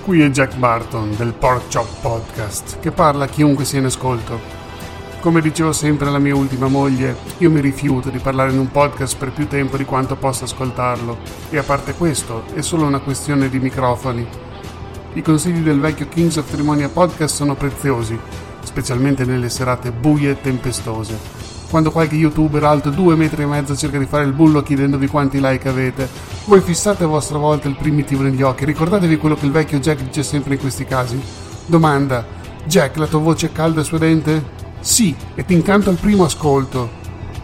Qui è Jack Barton del Pork Chop Podcast, che parla a chiunque sia in ascolto. Come dicevo sempre alla mia ultima moglie, io mi rifiuto di parlare in un podcast per più tempo di quanto possa ascoltarlo, e a parte questo, è solo una questione di microfoni. I consigli del vecchio Kings of Trimonia Podcast sono preziosi, specialmente nelle serate buie e tempestose. Quando qualche youtuber alto 2,5 metri cerca di fare il bullo chiedendovi quanti like avete, voi fissate a vostra volta il primitivo negli occhi. Ricordatevi quello che il vecchio Jack dice sempre in questi casi. Domanda: Jack, la tua voce è calda e suadente? Sì, e ti incanto al primo ascolto.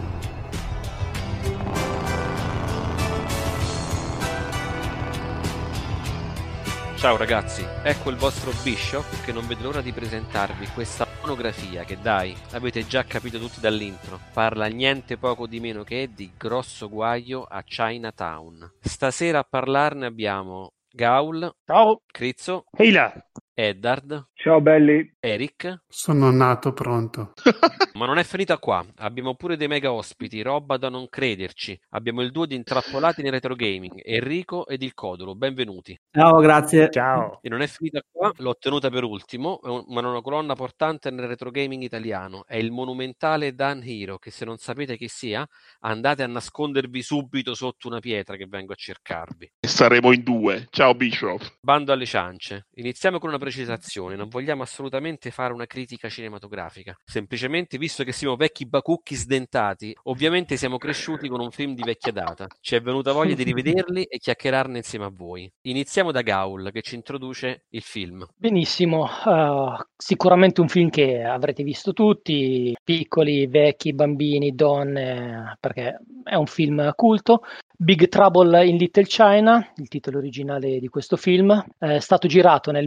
Ciao ragazzi, ecco il vostro Bishop che non vede l'ora di presentarvi questa monografia che, dai, avete già capito tutti dall'intro, parla niente poco di meno che di grosso guaio a Chinatown. Stasera a parlarne abbiamo Gaul, Ciao, Crizzo, Eila, Eddard, ciao belli. Eric. Sono nato pronto. Ma non è finita qua, abbiamo pure dei mega ospiti, roba da non crederci. Abbiamo il duo di intrappolati nel retro gaming, Enrico ed il Codolo, benvenuti. Ciao, grazie. Ciao. E non è finita qua, l'ho tenuta per ultimo, ma è una colonna portante nel retro gaming italiano. È il monumentale Dan Hero, che se non sapete chi sia, andate a nascondervi subito sotto una pietra che vengo a cercarvi. Saremo in due. Ciao Bishop. Bando alle ciance. Iniziamo con una precisazione, non vogliamo assolutamente fare una critica cinematografica. Semplicemente, visto che siamo vecchi bacucchi sdentati, ovviamente siamo cresciuti con un film di vecchia data. Ci è venuta voglia di rivederli e chiacchierarne insieme a voi. Iniziamo da Gaul, che ci introduce il film. Benissimo, sicuramente un film che avrete visto tutti, piccoli, vecchi, bambini, donne, perché è un film culto. Big Trouble in Little China, il titolo originale di questo film, è stato girato nel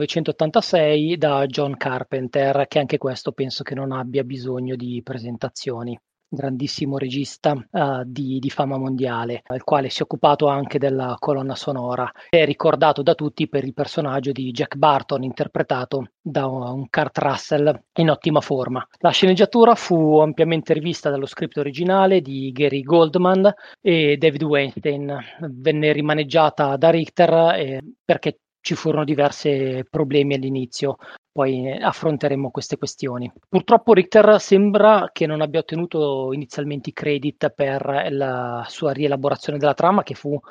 1986 da John Carpenter, che anche questo penso che non abbia bisogno di presentazioni. Grandissimo regista di fama mondiale, il quale si è occupato anche della colonna sonora. È ricordato da tutti per il personaggio di Jack Barton, interpretato da un Kurt Russell in ottima forma. La sceneggiatura fu ampiamente rivista dallo script originale di Gary Goldman e David Weinstein. Venne rimaneggiata da Richter perché ci furono diversi problemi all'inizio. Poi affronteremo queste questioni. Purtroppo Richter sembra che non abbia ottenuto inizialmente i credit per la sua rielaborazione della trama, che fu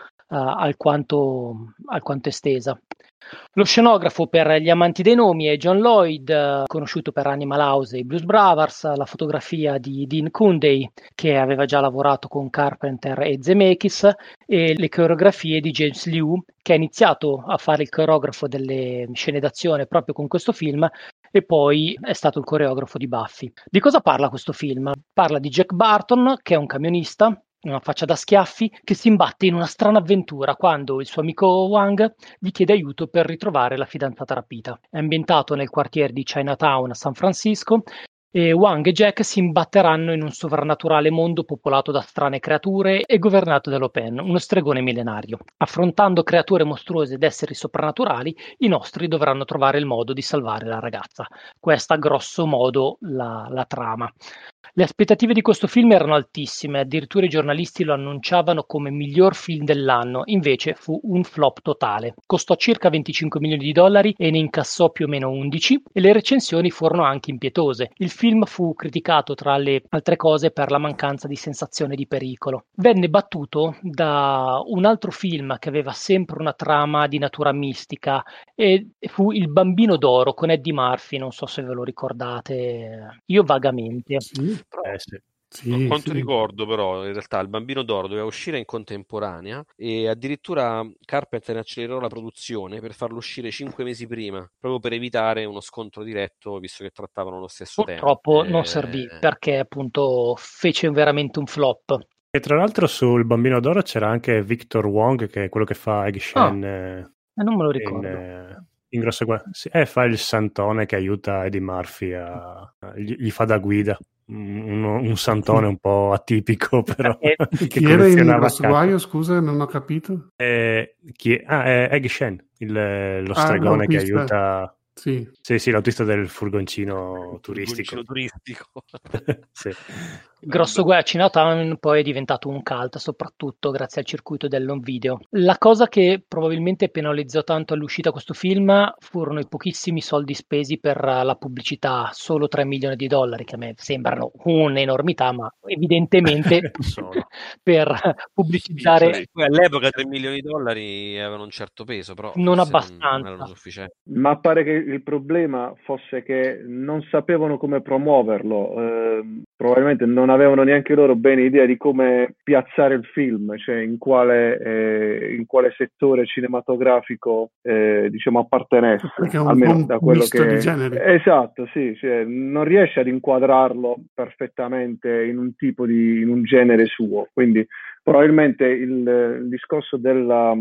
alquanto estesa. Lo scenografo per Gli amanti dei nomi è John Lloyd, conosciuto per Animal House e Blues Brothers, la fotografia di Dean Cundey, che aveva già lavorato con Carpenter e Zemeckis, e le coreografie di James Liu, che ha iniziato a fare il coreografo delle scene d'azione proprio con questo film e poi è stato il coreografo di Buffy. Di cosa parla questo film? Parla di Jack Barton, che è un camionista, una faccia da schiaffi, che si imbatte in una strana avventura quando il suo amico Wang gli chiede aiuto per ritrovare la fidanzata rapita. È ambientato nel quartiere di Chinatown a San Francisco e Wang e Jack si imbatteranno in un sovrannaturale mondo popolato da strane creature e governato da Lopen, uno stregone millenario. Affrontando creature mostruose ed esseri soprannaturali, i nostri dovranno trovare il modo di salvare la ragazza. Questa, grosso modo, la trama. Le aspettative di questo film erano altissime, addirittura i giornalisti lo annunciavano come miglior film dell'anno, invece fu un flop totale. Costò circa 25 milioni di dollari e ne incassò più o meno 11 e le recensioni furono anche impietose. Il film fu criticato tra le altre cose per la mancanza di sensazione di pericolo. Venne battuto da un altro film che aveva sempre una trama di natura mistica e fu Il bambino d'oro con Eddie Murphy, non so se ve lo ricordate, io vagamente. Sì. Sì. A quanto ricordo, però, in realtà il Bambino d'Oro doveva uscire in contemporanea e addirittura Carpenter accelerò la produzione per farlo uscire 5 mesi prima, proprio per evitare uno scontro diretto, visto che trattavano lo stesso tema. Purtroppo non servì perché appunto fece veramente un flop. E tra l'altro sul Bambino d'Oro c'era anche Victor Wong, che è quello che fa Egg Shen. Non me lo ricordo. In grosso fa il santone che aiuta Eddie Murphy gli fa da guida. Un santone un po' atipico, però chi era in grosso guaio, scusa, non ho capito. Egg Shen, lo stregone che aiuta Sì, l'autista del furgoncino turistico. Sì. Grosso guai a Chinatown poi è diventato un cult, soprattutto grazie al circuito dell'home video. La cosa che probabilmente penalizzò tanto all'uscita questo film furono i pochissimi soldi spesi per la pubblicità, solo $3 milioni, che a me sembrano un'enormità, ma evidentemente per pubblicizzare... Sì, all'epoca $3 milioni avevano un certo peso, però non abbastanza. non erano sufficienti. Ma pare che il problema fosse che non sapevano come promuoverlo, probabilmente non avevano neanche loro bene idea di come piazzare il film, cioè in quale settore cinematografico diciamo appartenesse, almeno da quello che di genere. Esatto, sì, cioè, non riesce ad inquadrarlo perfettamente in un genere suo, quindi probabilmente il discorso della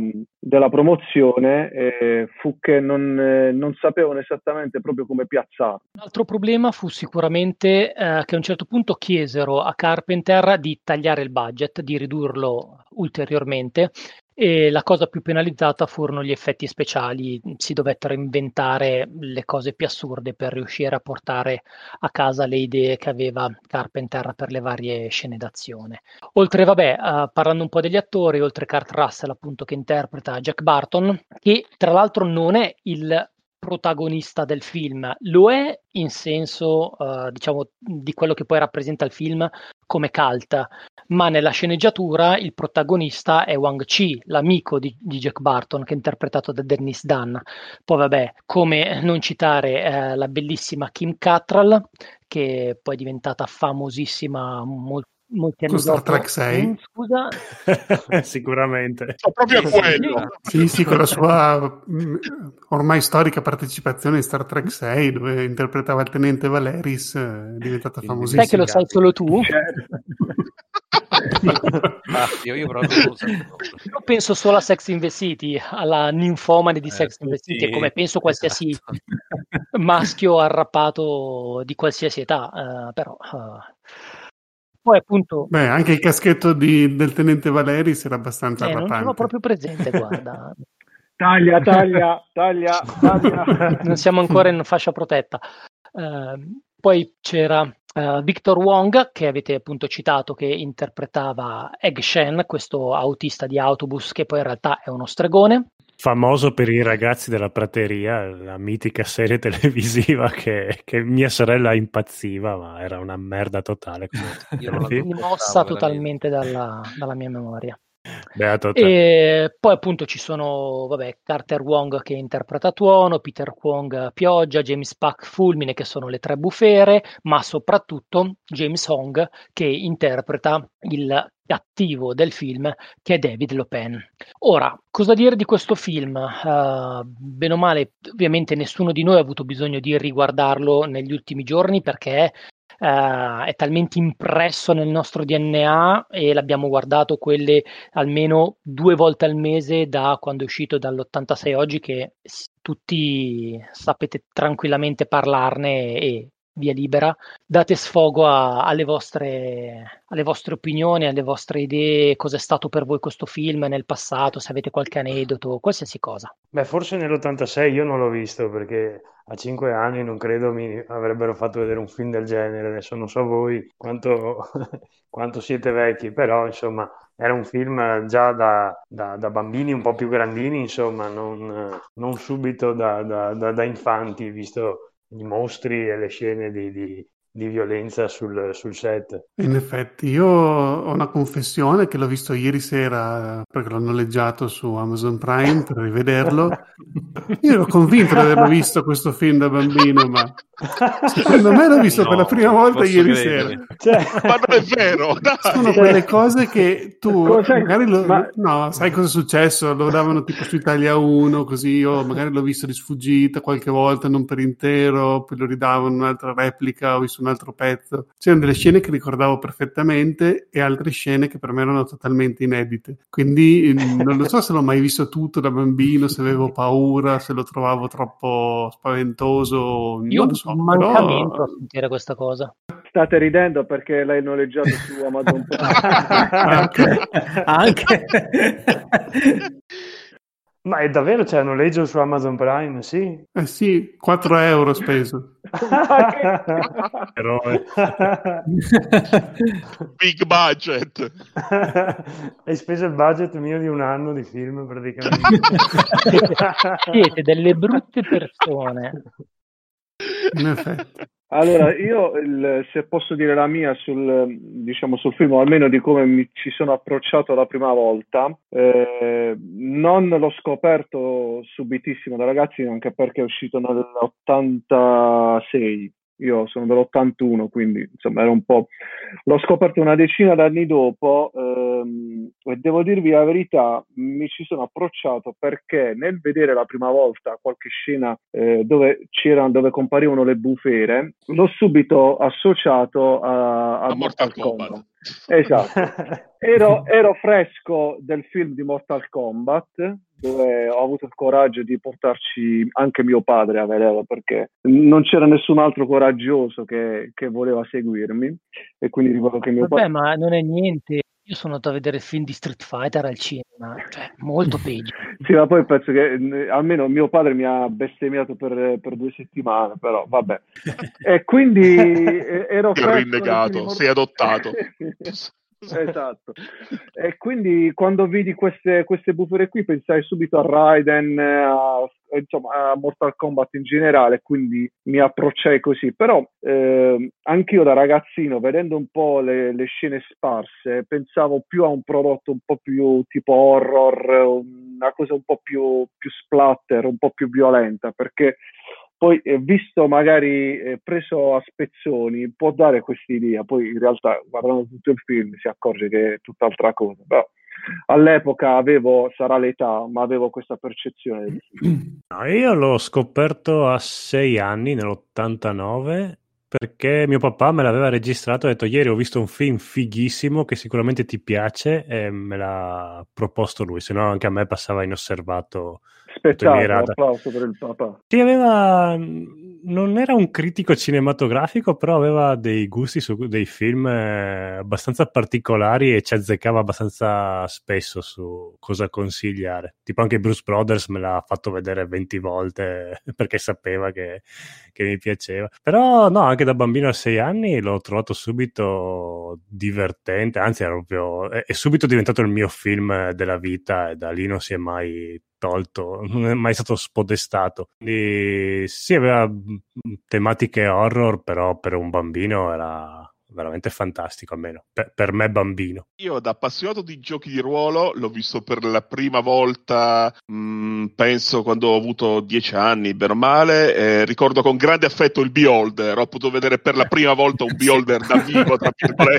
promozione fu che non sapevano esattamente proprio come piazzarlo. Un altro problema fu sicuramente che a un certo punto chiesero a Carpenter di tagliare il budget, di ridurlo ulteriormente, e la cosa più penalizzata furono gli effetti speciali. Si dovettero inventare le cose più assurde per riuscire a portare a casa le idee che aveva Carpenter per le varie scene d'azione. Oltre, parlando un po' degli attori, oltre Kurt Russell appunto che interpreta Jack Barton, che tra l'altro non è il protagonista del film, lo è in senso diciamo di quello che poi rappresenta il film come cult, ma nella sceneggiatura il protagonista è Wang Chi, l'amico di Jack Barton, che è interpretato da Dennis Dunn. Poi come non citare la bellissima Kim Cattrall, che poi è diventata famosissima molti anni Star dopo. Trek 6 scusa? Sicuramente proprio quello. sì, con la sua ormai storica partecipazione in Star Trek 6 dove interpretava il tenente Valeris, è diventata famosissima. Sai che lo sai solo tu? Io proprio non so. Io penso solo a Sex and the City, alla ninfomane di Sex and the City, e come penso qualsiasi maschio arrappato di qualsiasi età, però poi appunto anche il caschetto del tenente Valeris era abbastanza arrapante. Non sono proprio presente, guarda. Taglia. Non siamo ancora in fascia protetta. Poi c'era Victor Wong, che avete appunto citato, che interpretava Egg Shen, questo autista di autobus che poi in realtà è uno stregone. Famoso per I ragazzi della prateria, la mitica serie televisiva che mia sorella impazziva, ma era una merda totale. Rimossa totalmente dalla mia memoria. Beato te. E poi appunto ci sono Carter Wong che interpreta Tuono, Peter Kwong Pioggia, James Pak Fulmine, che sono le tre bufere, ma soprattutto James Hong che interpreta il cattivo del film, che è David Lopan. Ora, cosa dire di questo film? Bene o male, ovviamente nessuno di noi ha avuto bisogno di riguardarlo negli ultimi giorni, perché è talmente impresso nel nostro DNA e l'abbiamo guardato quelle almeno 2 volte al mese da quando è uscito, dall'86 oggi, che tutti sapete tranquillamente parlarne e via libera. Date sfogo alle vostre opinioni, alle vostre idee, cosa è stato per voi questo film nel passato, se avete qualche aneddoto, qualsiasi cosa. Forse nell'86 io non l'ho visto, perché a 5 anni non credo mi avrebbero fatto vedere un film del genere. Adesso non so voi quanto siete vecchi, però insomma era un film già da bambini un po' più grandini, insomma, non subito da infanti, visto i mostri e le scene di violenza sul set. In effetti, io ho una confessione che l'ho visto ieri sera perché l'ho noleggiato su Amazon Prime per rivederlo. Io ero convinto di averlo visto questo film da bambino, ma secondo me l'ho visto per la prima volta ieri sera. Ma non è vero, dai. Sono quelle cose che tu magari no, sai cosa è successo? Lo davano tipo su Italia 1, così io magari l'ho visto di sfuggita qualche volta, non per intero, poi lo ridavano un'altra replica, ho visto un altro pezzo. C'erano delle scene che ricordavo perfettamente e altre scene che per me erano totalmente inedite, quindi non lo so se l'ho mai visto tutto da bambino, se avevo paura, se lo trovavo troppo spaventoso. Io non lo so, mancamento però... a sentire questa cosa. State ridendo perché l'hai noleggiato su Amazon Prime. Anche Ma è davvero, c'è a noleggio su Amazon Prime, sì? Eh sì, 4 euro speso. Eroe. Big budget. Hai speso il budget mio di un anno di film praticamente. Siete delle brutte persone. In effetti. Allora, io se posso dire la mia diciamo, sul film, o almeno di come mi ci sono approcciato la prima volta, non l'ho scoperto subitissimo da ragazzino, anche perché è uscito nell'86. Io sono dell'81, quindi insomma era un po'. L'ho scoperto una decina d'anni dopo, e devo dirvi la verità, mi ci sono approcciato perché nel vedere la prima volta qualche scena dove comparivano le bufere, l'ho subito associato a Mortal Kombat. Esatto. Ero fresco del film di Mortal Kombat, dove ho avuto il coraggio di portarci anche mio padre a vederlo, perché non c'era nessun altro coraggioso che voleva seguirmi, e quindi ricordo che mio Vabbè, padre... ma non è niente. Io sono andato a vedere il film di Street Fighter al cinema, cioè molto peggio. Sì, ma poi penso che almeno mio padre mi ha bestemmiato per 2 settimane, però vabbè. E quindi ero Ti ho fresco rinnegato, sei adottato. Esatto. E quindi quando vidi queste bufere qui pensai subito a Raiden, insomma a Mortal Kombat in generale, quindi mi approcciai così. Però anch'io da ragazzino, vedendo un po' le scene sparse, pensavo più a un prodotto un po' più tipo horror, una cosa un po' più splatter, un po' più violenta, perché poi visto magari preso a spezzoni può dare quest'idea, poi in realtà guardando tutto il film si accorge che è tutt'altra cosa, però all'epoca sarà l'età, ma avevo questa percezione. No, io l'ho scoperto a 6 anni, nell'89, perché mio papà me l'aveva registrato e ha detto: ieri ho visto un film fighissimo che sicuramente ti piace, e me l'ha proposto lui, se no anche a me passava inosservato. Spettacolo, applauso per il papà. Sì, non era un critico cinematografico, però aveva dei gusti su dei film abbastanza particolari e ci azzeccava abbastanza spesso su cosa consigliare. Tipo anche Bruce Brothers me l'ha fatto vedere 20 volte perché sapeva che mi piaceva. Però no, anche da bambino a 6 anni l'ho trovato subito divertente, anzi è subito diventato il mio film della vita, e da lì non si è mai tolto, non è mai stato spodestato. Quindi sì, aveva tematiche horror, però per un bambino era veramente fantastico, almeno per me bambino. Io da appassionato di giochi di ruolo l'ho visto per la prima volta, penso quando ho avuto 10 anni, bene o male. Ricordo con grande affetto il Beholder, ho potuto vedere per la prima volta un Beholder da vivo, tra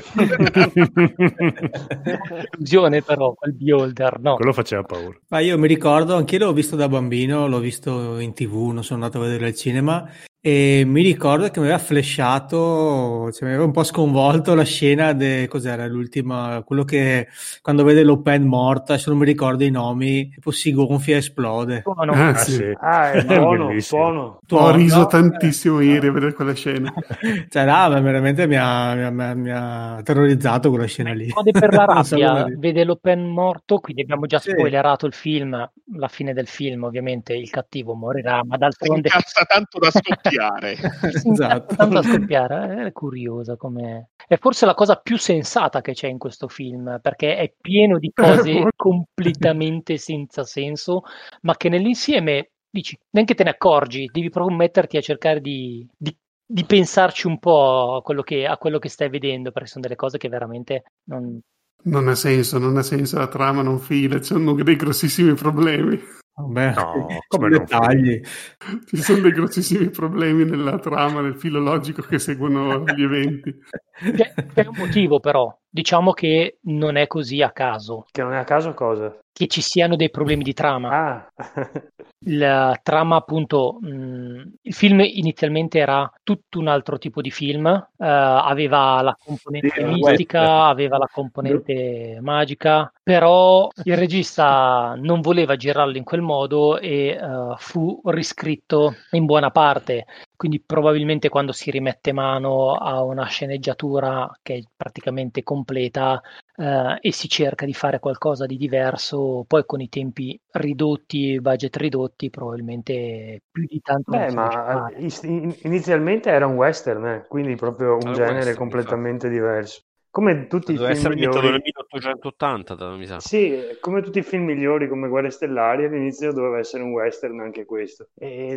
virgolette. Illusione però, quel Beholder, no. Quello faceva paura. Ma io mi ricordo, anch'io l'ho visto da bambino, l'ho visto in TV, non sono andato a vedere al cinema, e mi ricordo che mi aveva flashato, cioè mi aveva un po' sconvolto la scena cos'era l'ultima, quello che quando vede l'Open morta, se non mi ricordo i nomi, tipo si gonfia e esplode. Ah, sì. È buono. Ho riso no? tantissimo ieri a vedere quella scena. Cioè, no, veramente mi ha terrorizzato quella scena lì. Code per la Non so come rabbia, dire. vede l'Open morto, quindi abbiamo già Sì. spoilerato il film, la fine del film, ovviamente il cattivo morirà, ma Si d'altronde incazza tanto da scoppiare. si incazza tanto a scoppiare, è curiosa come... È forse la cosa più sensata che c'è in questo film, perché è pieno di cose completamente senza senso, ma che nell'insieme dici, neanche te ne accorgi, devi proprio metterti a cercare di pensarci un po' a quello che stai vedendo, perché sono delle cose che veramente Non ha senso, la trama non fila, ci sono dei grossissimi problemi. Vabbè, No, come come non dettagli. Ci sono dei grossissimi problemi nella trama, nel filo logico che seguono gli eventi. C'è un motivo però, diciamo che non è così a caso, Che non è a caso cosa? che ci siano dei problemi di trama. Ah, La trama appunto, il film inizialmente era tutto un altro tipo di film, aveva la componente Sì, mistica, aveva la componente magica, però il regista non voleva girarlo in quel modo e fu riscritto in buona parte. quindi probabilmente quando si rimette mano a una sceneggiatura che è praticamente completa e si cerca di fare qualcosa di diverso, poi con i tempi ridotti, budget ridotti, probabilmente più di tanto non Beh, si riesce a ma fare. inizialmente era un western, quindi proprio un Era un genere western, completamente diverso. Come tutti i doveva film essere ambientato nel migliori, 1880, mi sa. sì, come tutti i film migliori come Guerre Stellari, all'inizio doveva essere un western anche questo. E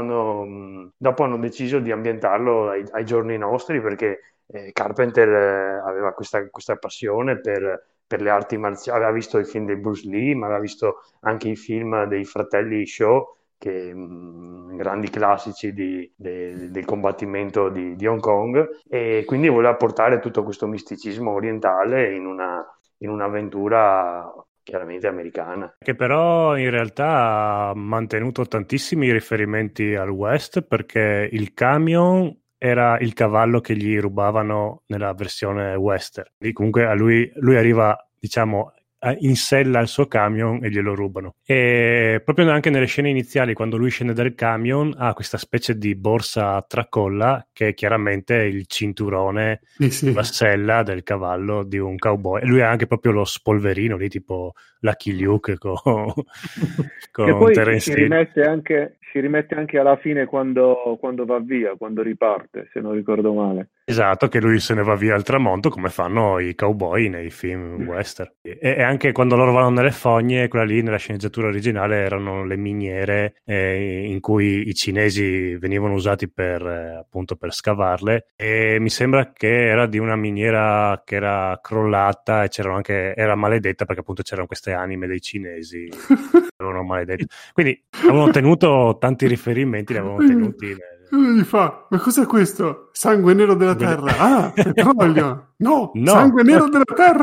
dopo hanno deciso di ambientarlo ai giorni nostri perché Carpenter aveva questa passione per le arti marziali, aveva visto i film di Bruce Lee, ma aveva visto anche i film dei fratelli Shaw, che grandi classici del combattimento di Hong Kong, e quindi voleva portare tutto questo misticismo orientale in un'avventura chiaramente americana. Che però in realtà ha mantenuto tantissimi riferimenti al West, perché il camion era il cavallo che gli rubavano nella versione western. E comunque lui arriva, diciamo, in sella al suo camion e glielo rubano. E proprio anche nelle scene iniziali, quando lui scende dal camion, ha questa specie di borsa a tracolla che è chiaramente il cinturone, Sì. la sella del cavallo di un cowboy. E lui ha anche proprio lo spolverino lì, tipo Lucky Luke con Che poi Terence Hill. si rimette anche alla fine quando va via, quando riparte, se non ricordo male. Esatto, che lui se ne va via al tramonto come fanno i cowboy nei film western. E anche quando loro vanno nelle fogne, quella lì nella sceneggiatura originale erano le miniere in cui i cinesi venivano usati appunto per scavarle, e mi sembra che era di una miniera che era crollata e era maledetta perché appunto c'erano queste anime dei cinesi che erano maledette. Quindi avevano tenuto tanti riferimenti, li avevano tenuti Cosa gli fa? Ma cos'è questo? Sangue nero della terra. Ah, petrolio. No, No. sangue nero della terra.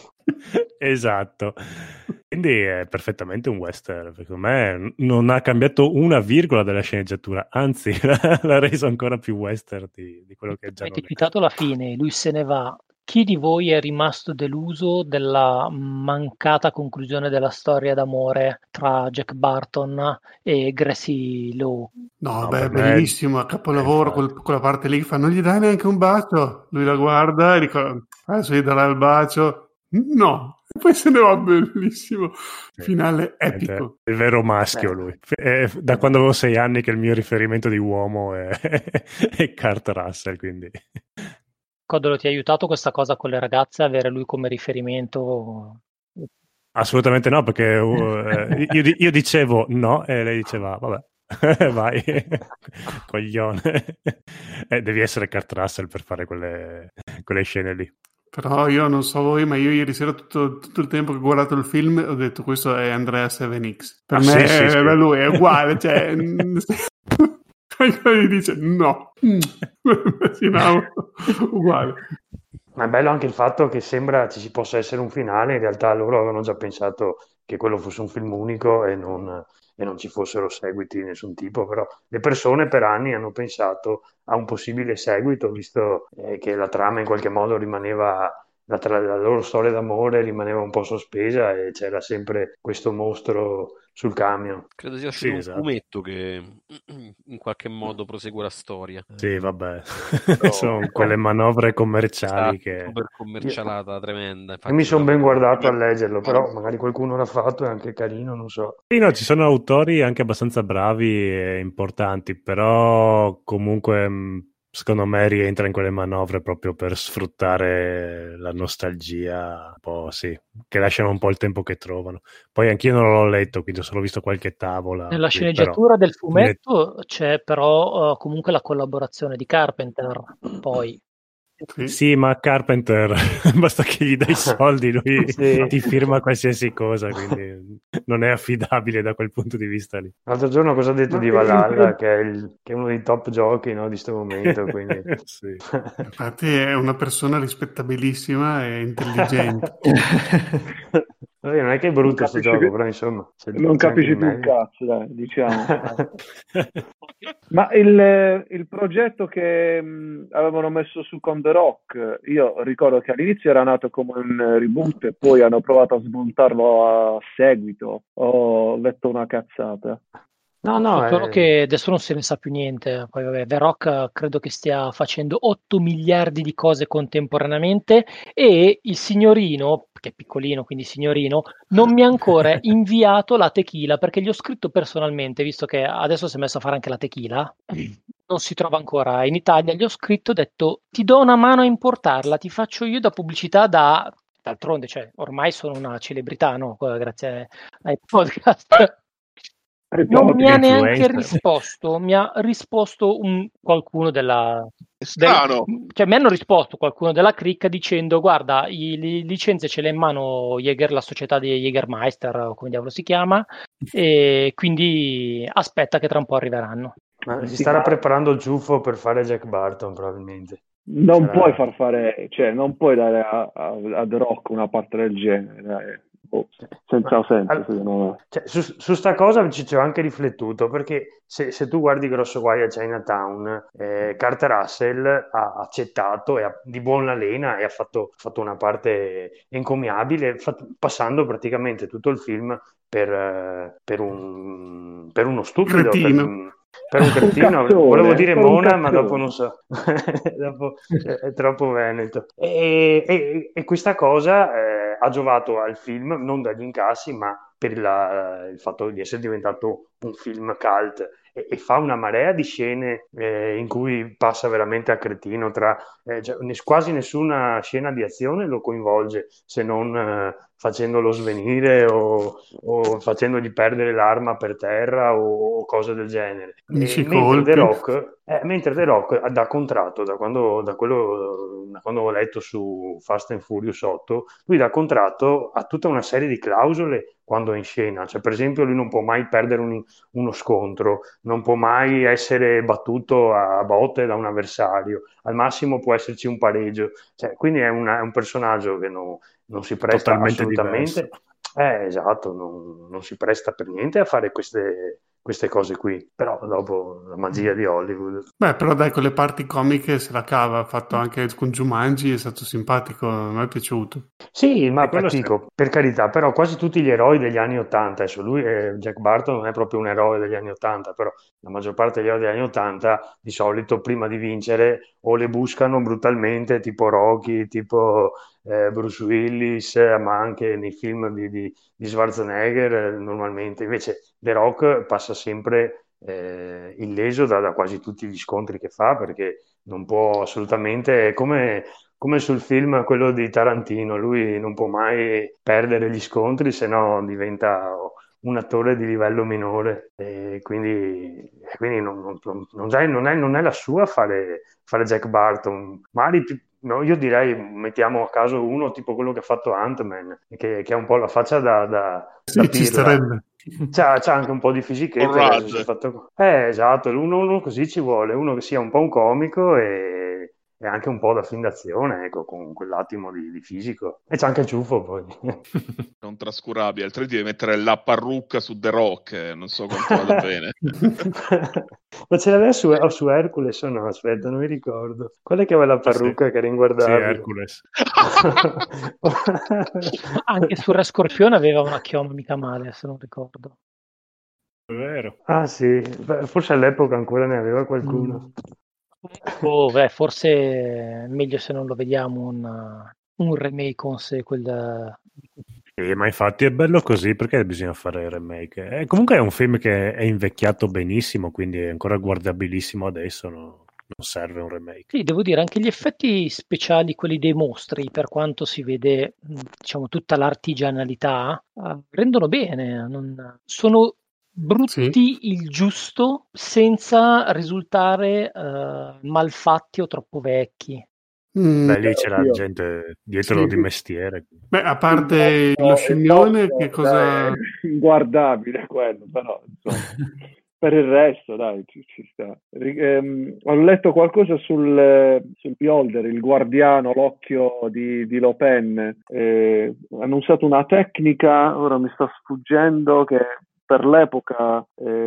Esatto. Quindi è perfettamente un western. Secondo me non ha cambiato una virgola della sceneggiatura, anzi l'ha reso ancora più western di quello che già non Avete è. citato la fine, lui se ne va. Chi di voi è rimasto deluso della mancata conclusione della storia d'amore tra Jack Barton e Gracie Lowe? No, No, beh, per me bellissimo, a capolavoro, infatti. quella parte lì che fa, non gli dai neanche un bacio. Lui la guarda e dice, adesso gli darà il bacio. No, e poi se ne va, bellissimo. Finale epico. È il vero maschio lui. Da quando avevo 6 anni che il mio riferimento di uomo è Kurt Russell, quindi... Codolo, ti ha aiutato questa cosa con le ragazze, avere lui come riferimento? Assolutamente no, perché io dicevo no e lei diceva vabbè, vai, coglione. Devi essere Kurt Russell per fare quelle scene lì. Però io non so voi, ma io ieri sera tutto il tempo che ho guardato il film ho detto questo è Andrea 7X. Per me sì. era lui, è uguale, cioè... Qualcuno gli dice no. Immaginavo uguale. Ma è bello anche il fatto che sembra ci possa essere un finale, in realtà loro avevano già pensato che quello fosse un film unico e non ci fossero seguiti di nessun tipo, però le persone per anni hanno pensato a un possibile seguito, visto che la trama in qualche modo rimaneva, la loro storia d'amore rimaneva un po' sospesa e c'era sempre questo mostro sul camion. Credo sia uscito un esatto. fumetto che in qualche modo prosegue la storia. Sì, vabbè, sono quelle manovre commerciali Esatto, che... super commercialata, tremenda. Io mi sono ben guardato a leggerlo, però magari qualcuno l'ha fatto, è anche carino, non so. Sì, no, ci sono autori anche abbastanza bravi e importanti, però comunque secondo me rientra in quelle manovre proprio per sfruttare la nostalgia, un po' sì, che lasciano un po' il tempo che trovano. Poi anch'io non l'ho letto, quindi ho solo visto qualche tavola. Nella sì, sceneggiatura del fumetto c'è però comunque la collaborazione di Carpenter, poi. Sì, ma Carpenter basta che gli dai i soldi, lui Sì. ti firma qualsiasi cosa, quindi non è affidabile da quel punto di vista lì. L'altro giorno cosa ha detto Ma di Valhalla, che è uno dei top giochi, no, di questo momento, quindi... Sì. Infatti è una persona rispettabilissima e intelligente. Vabbè, non è che è brutto sto gioco, però insomma... Non c'è anche capisci di più un meglio. cazzo, dai, diciamo. Ma il progetto che avevano messo su con The Rock, io ricordo che all'inizio era nato come un reboot e poi hanno provato a smontarlo a seguito. Ho letto una cazzata. No, Solo che adesso non se ne sa più niente. Poi vabbè, The Rock credo che stia facendo 8 miliardi di cose contemporaneamente e il signorino, che è piccolino, quindi signorino, non mi ha ancora inviato la tequila perché gli ho scritto personalmente, visto che adesso si è messo a fare anche la tequila. Non si trova ancora in Italia. Gli ho scritto, ho detto, ti do una mano a importarla, ti faccio io da pubblicità D'altronde, cioè, ormai sono una celebrità, no? Grazie ai podcast. Non mi ha neanche risposto, mi ha risposto qualcuno È strano. cioè mi hanno risposto qualcuno della cricca dicendo guarda, le licenze ce l'ha in mano Jäger, la società di Jägermeister, o come diavolo si chiama, e quindi aspetta che tra un po' arriveranno. Ma si starà preparando il ciuffo per fare Jack Barton, probabilmente. Non puoi far fare, cioè non puoi dare a The Rock una parte del genere, dai. Senza senso, secondo me. Cioè, su sta cosa ci ho anche riflettuto, perché se tu guardi Grosso Guai a Chinatown, Kurt Russell ha accettato di buona lena e ha fatto una parte encomiabile, passando praticamente tutto il film per uno stupido, per un cretino. Volevo dire Mona, ma dopo non so, dopo è troppo veneto. E questa cosa ha giovato al film, non dagli incassi, ma per il fatto di essere diventato un film cult. E fa una marea di scene in cui passa veramente a cretino, cioè, quasi nessuna scena di azione lo coinvolge, se non facendolo svenire o facendogli perdere l'arma per terra o cose del genere. Mentre The Rock da contratto, da quando ho letto su Fast and Furious 8, lui da contratto ha tutta una serie di clausole quando è in scena, cioè per esempio lui non può mai perdere uno scontro, non può mai essere battuto a botte da un avversario, al massimo può esserci un pareggio, cioè, quindi è un personaggio che non si presta totalmente assolutamente, esatto, non si presta per niente a fare queste cose qui, però dopo la magia di Hollywood. Beh, però dai, con le parti comiche se la cava, ha fatto anche con Jumanji, è stato simpatico, mi è piaciuto. Sì, ma quello dico, per carità, però quasi tutti gli eroi degli anni '80, adesso lui, Jack Barton, non è proprio un eroe degli anni '80, però la maggior parte degli eroi degli anni '80 di solito prima di vincere o le buscano brutalmente, tipo Rocky, tipo Bruce Willis, ma anche nei film di Schwarzenegger normalmente. Invece The Rock passa sempre illeso da quasi tutti gli scontri che fa, perché non può assolutamente, come sul film quello di Tarantino, lui non può mai perdere gli scontri, se no diventa un attore di livello minore, e quindi non è la sua fare Jack Barton. Magari no, io direi mettiamo a caso uno tipo quello che ha fatto Ant-Man, che ha un po' la faccia da Sì, ci pirla. starebbe. C'ha anche un po' di fisichetta. Esatto, uno così ci vuole, uno che sia un po' un comico e anche un po' da film d'azione, ecco, con quell'attimo di fisico. E c'è anche il ciuffo poi. Non trascurabile, altrimenti devi mettere la parrucca su The Rock, non so quanto vada bene. Ma ce l'aveva su Hercules o no? Aspetta, non mi ricordo. Qual è che aveva la parrucca che era inguardabile? Sì, Hercules. Anche su Re Scorpione aveva una chioma mica male, se non ricordo. È vero. Ah sì, forse all'epoca ancora ne aveva qualcuno. Forse è meglio se non lo vediamo un remake o un sequel. Ma infatti è bello così, perché bisogna fare il remake? Comunque è un film che è invecchiato benissimo, quindi è ancora guardabilissimo adesso, non serve un remake. Sì, devo dire, anche gli effetti speciali, quelli dei mostri, per quanto si vede, diciamo, tutta l'artigianalità, rendono bene, sono brutti il giusto senza risultare malfatti o troppo vecchi. Beh, lì c'era gente dietro di mestiere. Beh, a parte lo scimmione, che cosa... È inguardabile quello, però insomma, per il resto dai, ci sta. Ho letto qualcosa sul Beholder, il guardiano, l'occhio di Le Pen. Hanno usato una tecnica, ora mi sta sfuggendo, che per l'epoca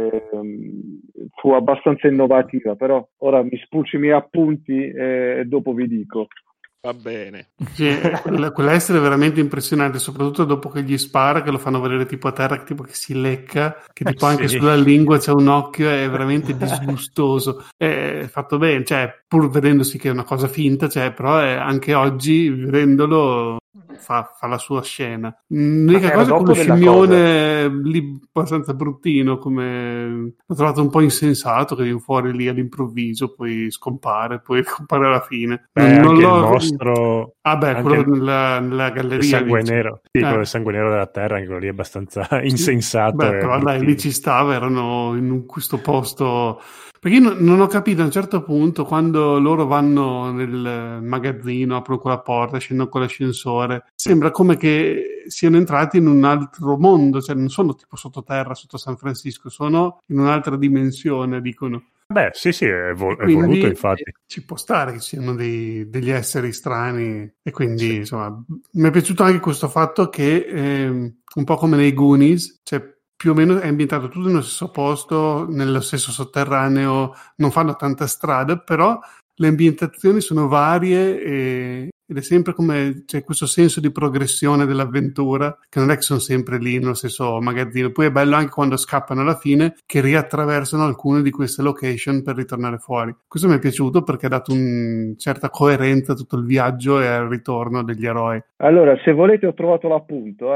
fu abbastanza innovativa, però ora mi spulcio i miei appunti e dopo vi dico. Va bene. Sì, quell'essere è veramente impressionante, soprattutto dopo che gli spara, che lo fanno vedere tipo a terra, tipo che si lecca, che tipo anche Sì. sulla lingua c'è un occhio, è veramente disgustoso. È fatto bene, cioè, pur vedendosi che è una cosa finta, cioè, però anche oggi, vedendolo, fa la sua scena. L'unica era cosa è dopo quello della scimmione lì abbastanza bruttino, come l'ho trovato un po' insensato, che viene fuori lì all'improvviso, poi scompare alla fine. Beh, Non anche il l'ho... mostro, Ah beh, anche quello nella il galleria sangue dici. nero, sì, quello del sangue nero della terra, anche quello lì è abbastanza insensato. Beh, e però dai, lì bruttino. ci stava, erano in questo posto. Perché io non ho capito a un certo punto, quando loro vanno nel magazzino, aprono quella porta, scendono con l'ascensore, sembra come che siano entrati in un altro mondo, cioè non sono tipo sottoterra, sotto San Francisco, sono in un'altra dimensione, dicono. Beh, sì, è Quindi voluto, infatti. ci può stare che siano degli esseri strani, e quindi Sì. insomma mi è piaciuto anche questo fatto che un po' come nei Goonies, cioè più o meno è ambientato tutto nello stesso posto, nello stesso sotterraneo, non fanno tanta strada, però le ambientazioni sono varie ed è sempre come c'è questo senso di progressione dell'avventura, che non è che sono sempre lì nello stesso magazzino. Poi è bello anche quando scappano alla fine, che riattraversano alcune di queste location per ritornare fuori. Questo mi è piaciuto perché ha dato una certa coerenza a tutto il viaggio e al ritorno degli eroi. Allora, se volete ho trovato l'appunto,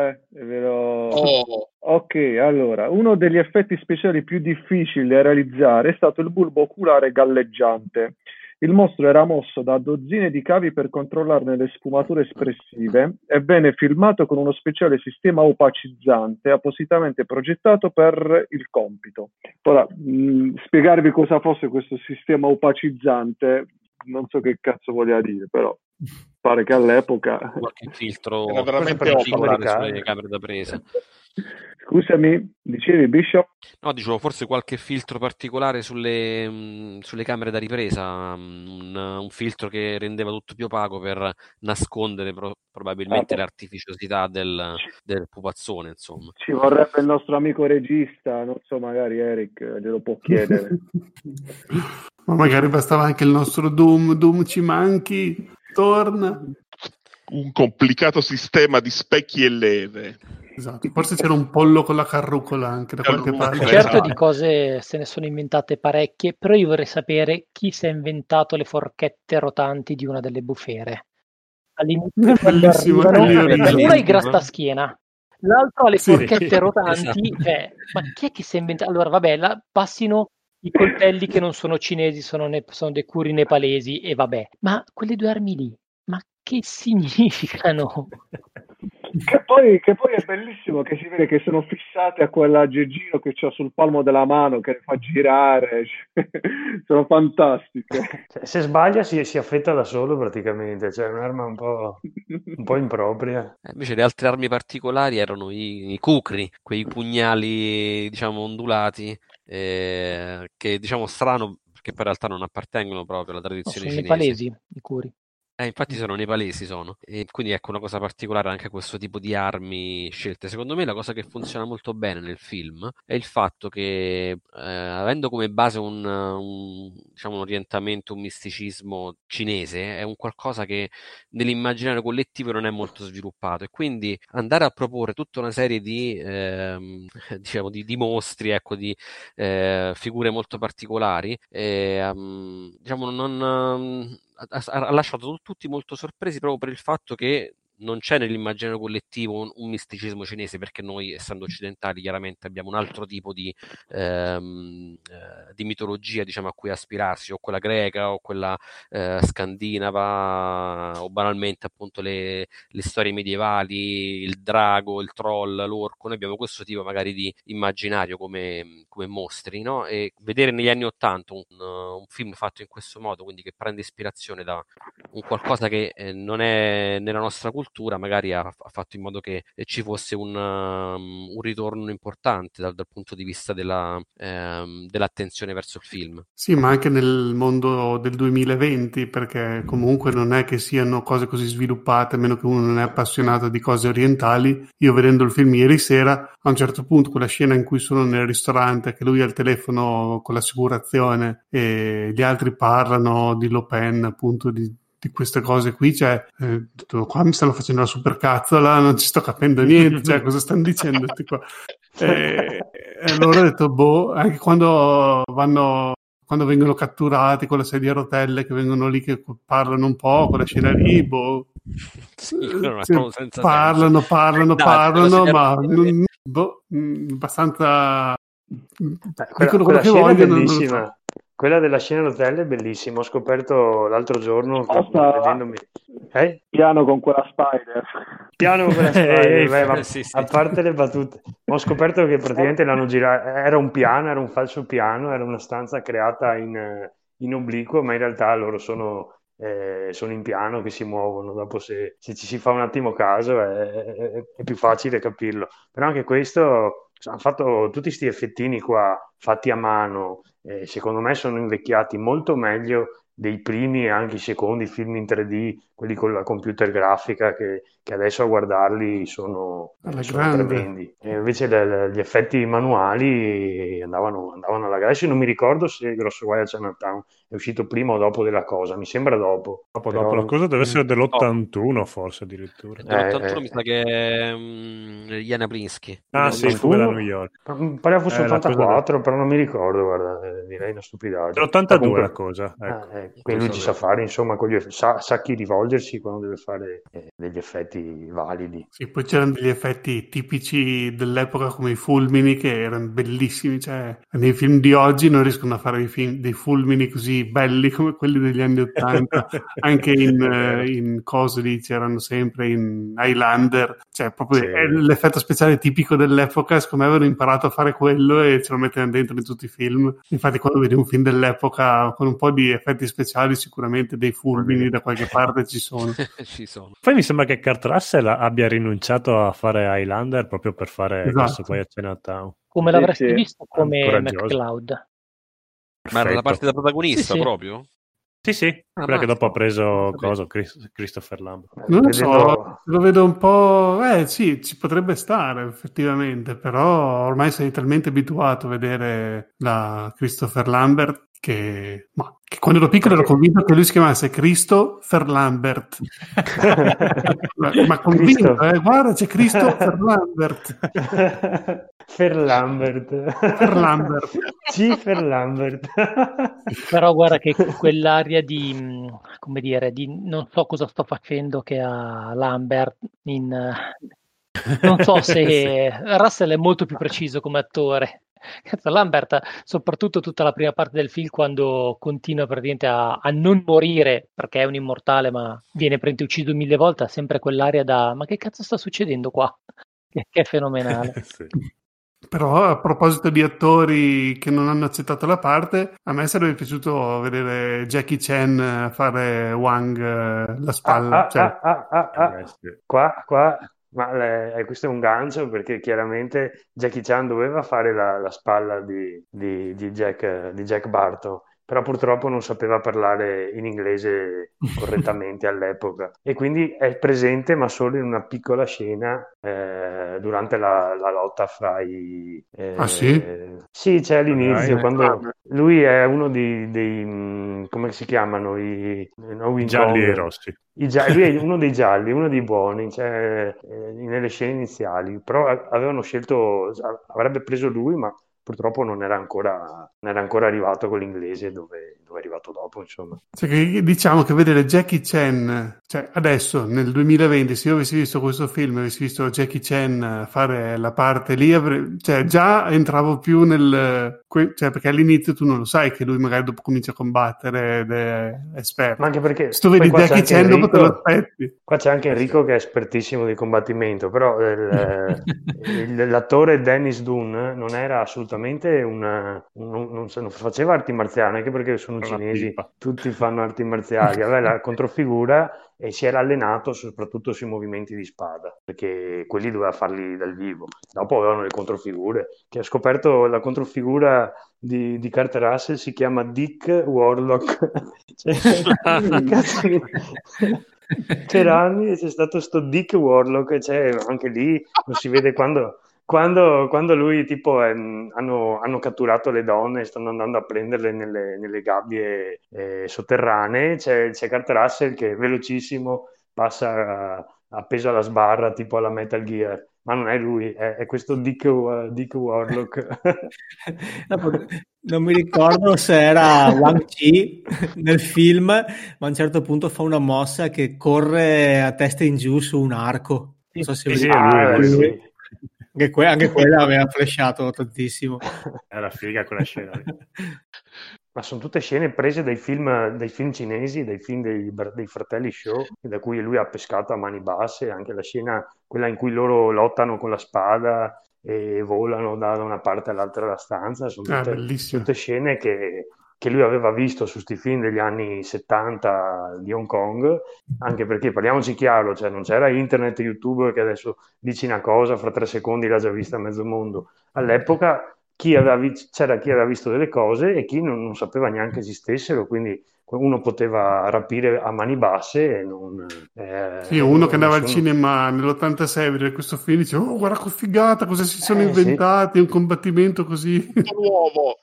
Ok, allora, uno degli effetti speciali più difficili da realizzare è stato il bulbo oculare galleggiante. Il mostro era mosso da dozzine di cavi per controllarne le sfumature espressive e venne filmato con uno speciale sistema opacizzante appositamente progettato per il compito. Ora, spiegarvi cosa fosse questo sistema opacizzante, non so che cazzo voglia dire, però pare che all'epoca... Qualche filtro Era veramente particolare opaco. sulle camere da presa. Scusami, dicevi Bishop? No, dicevo, forse qualche filtro particolare sulle camere da ripresa, un filtro che rendeva tutto più opaco per nascondere probabilmente l'artificiosità del pupazzone, insomma. Ci vorrebbe il nostro amico regista, non so, magari Eric glielo può chiedere. Ma magari bastava anche il nostro Doom ci manchi, torna. Un complicato sistema di specchi e leve. Esatto, forse c'era un pollo con la carrucola anche da qualche parte. Certo, di cose se ne sono inventate parecchie, però io vorrei sapere chi si è inventato le forchette rotanti di una delle bufere. All'inizio quando arrivano, uno è il grattastiena, l'altro ha le forchette rotanti. Esatto. Cioè, ma chi è che si è inventato? Allora, vabbè, passino i coltelli che non sono cinesi, sono dei curi nepalesi, e vabbè, ma quelle due armi lì, ma che significano? Che poi è bellissimo che si vede che sono fissate a quell'aggeggino che c'ha sul palmo della mano che le fa girare. Sono fantastiche. Se sbaglia si affetta da solo praticamente, cioè è un'arma un po' impropria. Invece le altre armi particolari erano i kukri, quei pugnali, diciamo, ondulati, che diciamo strano, perché poi in realtà non appartengono proprio alla tradizione Sono cinese. nepalesi i curi. Infatti sono nepalesi, e quindi ecco una cosa particolare anche questo tipo di armi scelte. Secondo me la cosa che funziona molto bene nel film è il fatto che avendo come base diciamo, un orientamento, un misticismo cinese, è un qualcosa che nell'immaginario collettivo non è molto sviluppato, e quindi andare a proporre tutta una serie di diciamo di mostri, ecco, di figure molto particolari, diciamo ha lasciato tutti molto sorpresi proprio per il fatto che non c'è nell'immaginario collettivo un misticismo cinese, perché noi, essendo occidentali, chiaramente abbiamo un altro tipo di mitologia, diciamo, a cui aspirarsi, o quella greca o quella scandinava, o banalmente appunto le storie medievali, il drago, il troll, l'orco. Noi abbiamo questo tipo magari di immaginario come mostri, no? E vedere negli anni '80 un film fatto in questo modo, quindi che prende ispirazione da un qualcosa che non è nella nostra cultura, magari ha fatto in modo che ci fosse un ritorno importante dal punto di vista dell'attenzione verso il film. Sì, ma anche nel mondo del 2020, perché comunque non è che siano cose così sviluppate, a meno che uno non è appassionato di cose orientali. Io vedendo il film ieri sera, a un certo punto quella scena in cui sono nel ristorante, che lui ha il telefono con l'assicurazione e gli altri parlano di Le Pen, appunto di di queste cose qui, cioè qua mi stanno facendo la supercazzola, non ci sto capendo niente, cioè cosa stanno dicendo sti qua? E allora ho detto anche quando vengono catturati con la sedia a rotelle, che vengono lì che parlano un po', quella scena lì, Sì, parlano, ma abbastanza dicono quello che vogliono. Bellissima. Quella della scena all'hotel è bellissima. Ho scoperto l'altro giorno vedendomi piano con quella spider. A parte le battute, ho scoperto che praticamente l'hanno girato. Era un piano, era un falso piano, era una stanza creata in obliquo, ma in realtà loro sono in piano che si muovono. Dopo se ci si fa un attimo caso è più facile capirlo. Però anche questo hanno fatto tutti questi effettini qua fatti a mano, secondo me sono invecchiati molto meglio dei primi e anche i secondi film in 3D, quelli con la computer grafica che adesso a guardarli sono tremendi. E invece gli effetti manuali andavano alla gara. Adesso non mi ricordo se Grosso Guai a Chinatown è uscito prima o dopo della Cosa, mi sembra dopo. Dopo la Cosa deve essere dell'81 forse addirittura. Dell'81 mi sa che è Jana Plinsky. Sì, Fuga da New York. Pareva fosse 84, però non mi ricordo, guarda, direi una stupidaggine. L'82 la Cosa, ecco. Quindi lui ci sa fare, insomma, sa chi rivolgersi quando deve fare degli effetti validi. Sì, poi c'erano degli effetti tipici dell'epoca come i fulmini che erano bellissimi, cioè nei film di oggi non riescono a fare dei fulmini così belli come quelli degli anni '80. Anche in cose lì c'erano sempre in Highlander, cioè proprio l'effetto speciale tipico dell'epoca. Secondo me avevano imparato a fare quello e ce lo mettono dentro in tutti i film. Infatti quando vedi un film dell'epoca con un po' di effetti speciali sicuramente dei fulmini da qualche parte ci sono. Poi mi sembra che Kurt Russell abbia rinunciato a fare Highlander proprio per fare questo poi a Chinatown. Come l'avresti visto come McCloud? Ma era la parte da protagonista proprio? Sì, quella che dopo ha preso Christopher Lambert. Non lo so, lo vedo un po'. Sì, ci potrebbe stare effettivamente, però ormai sei talmente abituato a vedere la Christopher Lambert che quando ero piccolo ero convinto che lui si chiamasse Christopher Lambert. ma convinto, guarda, c'è Christopher Lambert. Ferlambert. Ferlambert. Però guarda che quell'aria di, come dire, di non so cosa sto facendo che ha Lambert non so se Russell è molto più preciso come attore. Lambert, soprattutto tutta la prima parte del film, quando continua praticamente a non morire perché è un immortale ma viene ucciso 1000 volte, ha sempre quell'aria ma che cazzo sta succedendo qua? Che è fenomenale. Sì. Però a proposito di attori che non hanno accettato la parte, a me sarebbe piaciuto vedere Jackie Chan fare Wang la spalla. Qua. Ma questo è un gancio perché chiaramente Jackie Chan doveva fare la spalla di Jack Barton, però purtroppo non sapeva parlare in inglese correttamente all'epoca e quindi è presente ma solo in una piccola scena durante la lotta fra i... sì? Sì, c'è all'inizio quando lui è uno dei come si chiamano? I gialli e i rossi. Lui è uno dei gialli, uno dei buoni, cioè, nelle scene iniziali, però avevano scelto, avrebbe preso lui, ma purtroppo non era ancora arrivato con l'inglese dove è arrivato dopo, insomma. Cioè, diciamo che vedere Jackie Chan, cioè adesso nel 2020, se io avessi visto questo film, avessi visto Jackie Chan fare la parte lì, cioè già entravo più cioè perché all'inizio tu non lo sai che lui magari dopo comincia a combattere ed è esperto. Ma anche perché se tu vedi Jackie Chan dopo te lo aspetti. Qua c'è anche Enrico che è espertissimo di combattimento, però l'attore Dennis Dun non era assolutamente non faceva arti marziali, anche perché sono cinesi, tutti fanno arti marziali, aveva la controfigura e si era allenato soprattutto sui movimenti di spada, perché quelli doveva farli dal vivo. Dopo avevano le controfigure, che ho scoperto la controfigura di Kurt Russell si chiama Dick Warlock. Per anni c'è stato sto Dick Warlock, cioè, anche lì non si vede quando quando lui tipo hanno catturato le donne e stanno andando a prenderle nelle gabbie sotterranee, c'è Kurt Russell che velocissimo passa appeso alla sbarra tipo alla Metal Gear, ma non è lui, è questo Dick Warlock. Non mi ricordo se era Wang Chi nel film, ma a un certo punto fa una mossa che corre a testa in giù su un arco. Non so se Sì, vi è lui. Sì. Anche quella aveva flashato tantissimo. Era figa quella scena lì. Ma sono tutte scene prese dai film cinesi, dai film dei fratelli Shaw, da cui lui ha pescato a mani basse, anche la scena, quella in cui loro lottano con la spada e volano da una parte all'altra della stanza, sono bellissimo. tutte scene che lui aveva visto su sti film degli anni 70 di Hong Kong, anche perché, parliamoci chiaro, cioè non c'era internet, YouTube, che adesso dici una cosa, fra 3 secondi l'ha già vista mezzo mondo. All'epoca c'era chi aveva visto delle cose e chi non sapeva neanche esistessero, quindi uno poteva rapire a mani basse e non... Sì, uno che andava al cinema nell'86 a vedere questo film dice: oh, guarda che figata, cosa si sono inventati, un combattimento così nuovo.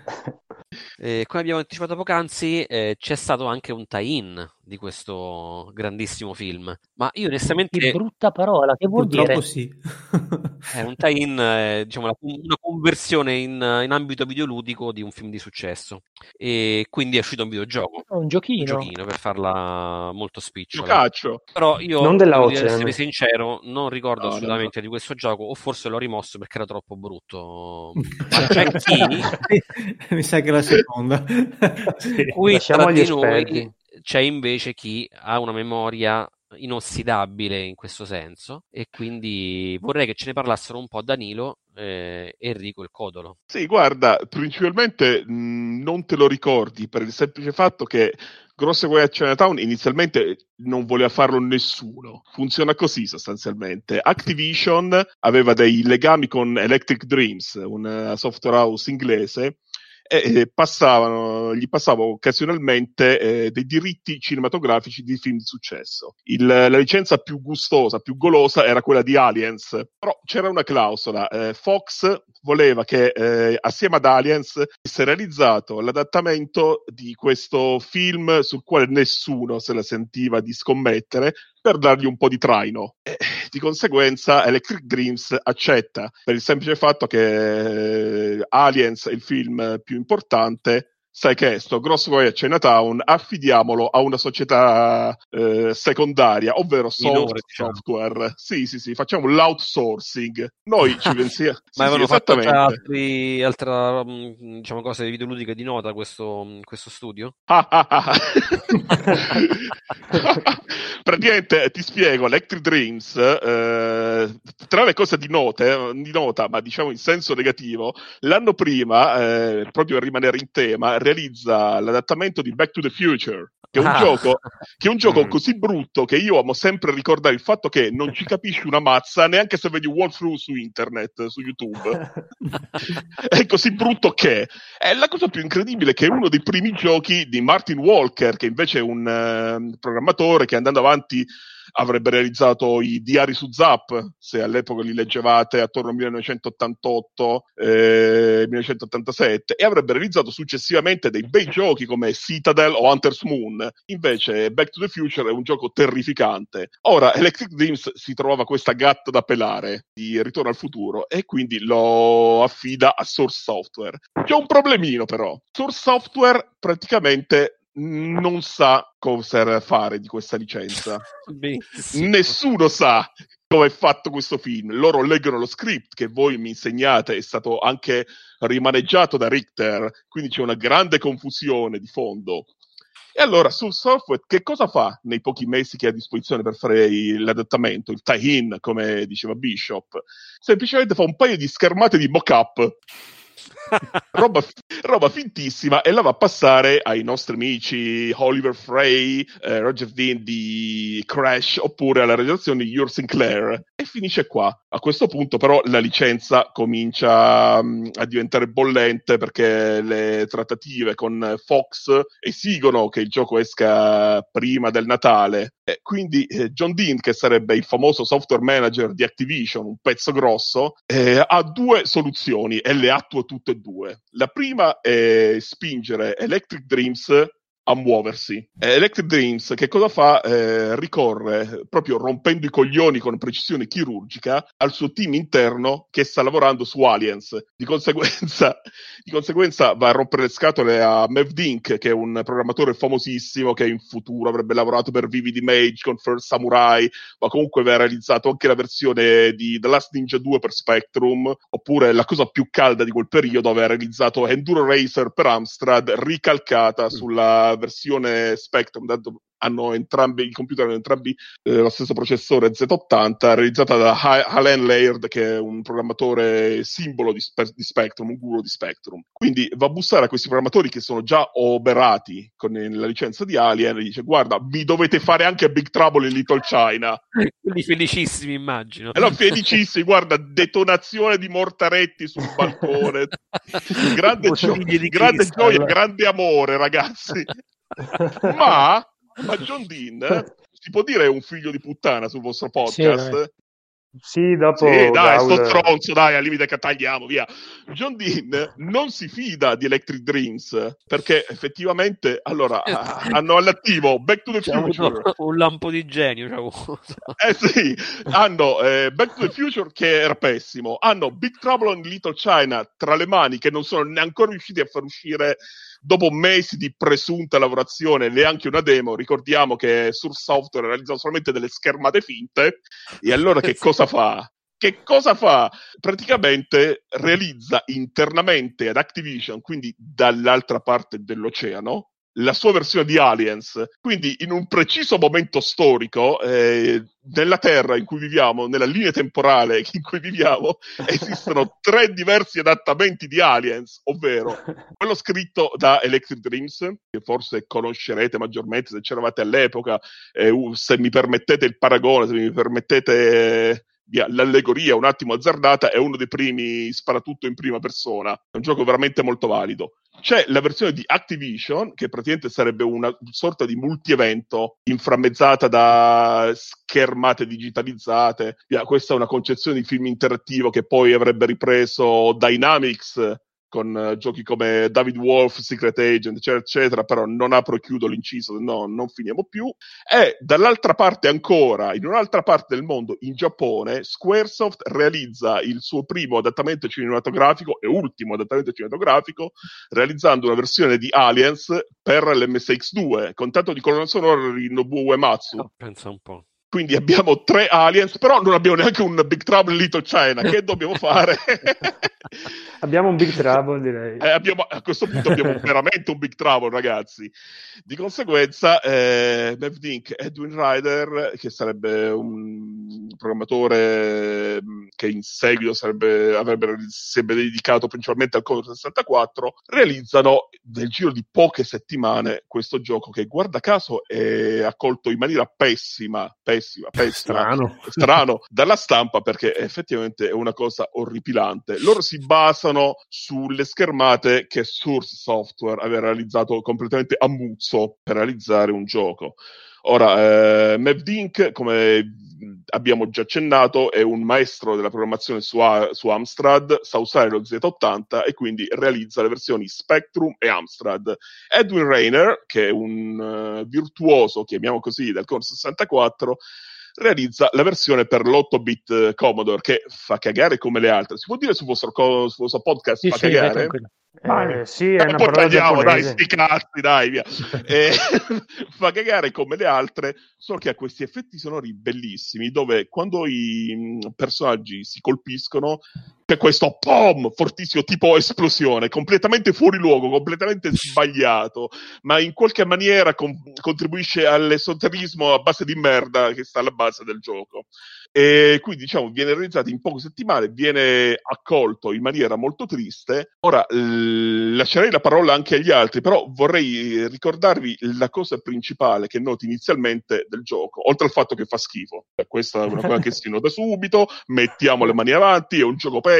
Come abbiamo anticipato poc'anzi, c'è stato anche un tie-in di questo grandissimo film, ma io onestamente... Che brutta parola, che vuol Purtroppo dire? sì. È un tie-in, diciamo una conversione in ambito videoludico di un film di successo, e quindi è uscito un videogioco, Un un giochino. giochino, per farla molto spicciola. Giocaccio. Però io Non della devo dire, Ocean. essere sincero, non ricordo No, assolutamente di questo gioco, o forse l'ho rimosso perché era troppo brutto. Ma c'è chi, Mi sa che è la seconda. Sì. qui Lasciamo tra agli di noi esperti. c'è invece chi ha una memoria inossidabile in questo senso, e quindi vorrei che ce ne parlassero un po' Danilo, Enrico il Codolo. Sì, guarda, principalmente non te lo ricordi per il semplice fatto che Grosse Guai a Chinatown inizialmente non voleva farlo nessuno. Funziona così sostanzialmente. Activision aveva dei legami con Electric Dreams, una software house inglese, e gli passava occasionalmente dei diritti cinematografici di film di successo. La licenza più gustosa, più golosa era quella di Aliens, però c'era una clausola. Fox voleva che assieme ad Aliens fosse realizzato l'adattamento di questo film sul quale nessuno se la sentiva di scommettere, per dargli un po' di traino. Di conseguenza Electric Dreams accetta, per il semplice fatto che Aliens è il film più importante. Sai che sto Grosso Guai a Chinatown affidiamolo a una società secondaria, ovvero Minore, software. Sì, facciamo l'outsourcing. Noi ci pensiamo. Ma avevano fatto esattamente. altre diciamo, cose videoludiche di nota questo studio? Praticamente ti spiego, Electric Dreams, tra le cose di nota, ma diciamo in senso negativo, l'anno prima, proprio per rimanere in tema, realizza l'adattamento di Back to the Future, che è un gioco così brutto che io amo sempre ricordare il fatto che non ci capisci una mazza neanche se vedi un walkthrough su internet, su YouTube. È così brutto che è la cosa più incredibile, che è uno dei primi giochi di Martin Walker, che invece è un programmatore che, andando avanti, avrebbe realizzato i diari su Zap, se all'epoca li leggevate, attorno al 1988, 1987, e avrebbe realizzato successivamente dei bei giochi come Citadel o Hunter's Moon. Invece Back to the Future è un gioco terrificante. Ora Electric Dreams si trova questa gatta da pelare di Ritorno al futuro e quindi lo affida a Source Software. C'è un problemino però. Source Software praticamente non sa cosa fare di questa licenza. Benissimo. Nessuno sa come è fatto questo film. Loro leggono lo script che voi mi insegnate, è stato anche rimaneggiato da Richter, quindi c'è una grande confusione di fondo. E allora sul software che cosa fa nei pochi mesi che ha a disposizione per fare l'adattamento, il tie-in, come diceva Bishop? Semplicemente fa un paio di schermate di mock-up. roba fintissima, e la va a passare ai nostri amici Oliver Frey, Roger Dean di Crash, oppure alla redazione di Ur Sinclair, e finisce qua. A questo punto però la licenza comincia a diventare bollente, perché le trattative con Fox esigono che il gioco esca prima del Natale, Quindi John Dean, che sarebbe il famoso software manager di Activision, un pezzo grosso, ha due soluzioni e le attua tutte e due. La prima è spingere Electric Dreams a muoversi. Electric Dreams che cosa fa? Ricorre, proprio rompendo i coglioni con precisione chirurgica, al suo team interno che sta lavorando su Aliens. Di conseguenza va a rompere le scatole a Mev Dink, che è un programmatore famosissimo che in futuro avrebbe lavorato per Vivid Image con First Samurai, ma comunque aveva realizzato anche la versione di The Last Ninja 2 per Spectrum, oppure la cosa più calda di quel periodo, aveva realizzato Enduro Racer per Amstrad, ricalcata sulla versione Spectrum. Hanno entrambi, i computer hanno entrambi lo stesso processore Z80, realizzata da Alan Laird, che è un programmatore simbolo di Spectrum, un guru di Spectrum. Quindi va a bussare a questi programmatori che sono già oberati con la licenza di Alien e dice: guarda, mi dovete fare anche Big Trouble in Little China. Quelli felicissimi, immagino. No, felicissimi, guarda, detonazione di mortaretti sul balcone, grande gioia, grande amore, ragazzi. Ma John Dean, si può dire, è un figlio di puttana sul vostro podcast? Sì, dopo... Sì, dai, sto stronzo, dai, al limite che tagliamo, via. John Dean non si fida di Electric Dreams, perché effettivamente, allora, hanno all'attivo Back to the Future. Un lampo di genio, sì, hanno Back to the Future, che era pessimo, hanno Big Trouble in Little China tra le mani, che non sono neanche riusciti a far uscire, dopo mesi di presunta lavorazione, neanche una demo. Ricordiamo che Source Software realizzava solamente delle schermate finte, e allora che cosa fa? Che cosa fa? Praticamente realizza internamente ad Activision, quindi dall'altra parte dell'oceano, la sua versione di Aliens. Quindi in un preciso momento storico, nella Terra in cui viviamo, nella linea temporale in cui viviamo, esistono 3 diversi adattamenti di Aliens, ovvero quello scritto da Electric Dreams, che forse conoscerete maggiormente se c'eravate all'epoca, se mi permettete il paragone, se mi permettete l'allegoria un attimo azzardata, è uno dei primi sparatutto in prima persona. È un gioco veramente molto valido. C'è la versione di Activision, che praticamente sarebbe una sorta di multi-evento inframmezzata da schermate digitalizzate. Questa è una concezione di film interattivo che poi avrebbe ripreso Dynamics, con giochi come David Wolf, Secret Agent, eccetera, eccetera, però non apro e chiudo l'inciso, no, non finiamo più. E dall'altra parte ancora, in un'altra parte del mondo, in Giappone, Squaresoft realizza il suo primo adattamento cinematografico e ultimo adattamento cinematografico, realizzando una versione di Aliens per l'MSX2, con tanto di colonna sonora di Nobuo Uematsu. Pensa un po'. Quindi abbiamo 3 Aliens, però non abbiamo neanche un Big Trouble in Little China. Che dobbiamo fare? Abbiamo un Big Trouble, direi. A questo punto abbiamo veramente un Big Trouble, ragazzi. Di conseguenza, Mev Dink, Edwin Ryder, che sarebbe un programmatore che in seguito si sarebbe dedicato principalmente al Commodore 64, realizzano nel giro di poche settimane questo gioco che, guarda caso, è accolto in maniera pessima strano dalla stampa, perché effettivamente è una cosa orripilante. Loro si basano sulle schermate che Source Software aveva realizzato completamente a muzzo per realizzare un gioco. Ora, Mev Dink, come abbiamo già accennato, è un maestro della programmazione su Amstrad, sa usare lo Z80 e quindi realizza le versioni Spectrum e Amstrad. Edwin Rainer, che è un virtuoso, chiamiamo così, del Commodore 64, realizza la versione per l'8-bit Commodore, che fa cagare come le altre. Si può dire sul vostro podcast, fa cagare? Sì, è una poi parola tagliamo, dai, giapponese. sti cazzi, dai, via. Fa cagare come le altre, solo che ha questi effetti sonori bellissimi, dove quando i personaggi si colpiscono c'è questo pom fortissimo, tipo esplosione, completamente fuori luogo, completamente sbagliato, ma in qualche maniera contribuisce all'esoterismo a base di merda che sta alla base del gioco. E quindi, diciamo, viene realizzato in poche settimane, viene accolto in maniera molto triste. Ora lascerei la parola anche agli altri, però vorrei ricordarvi la cosa principale che noti inizialmente del gioco, oltre al fatto che fa schifo. Questa è una cosa che si nota subito, mettiamo le mani avanti, è un gioco pessimo,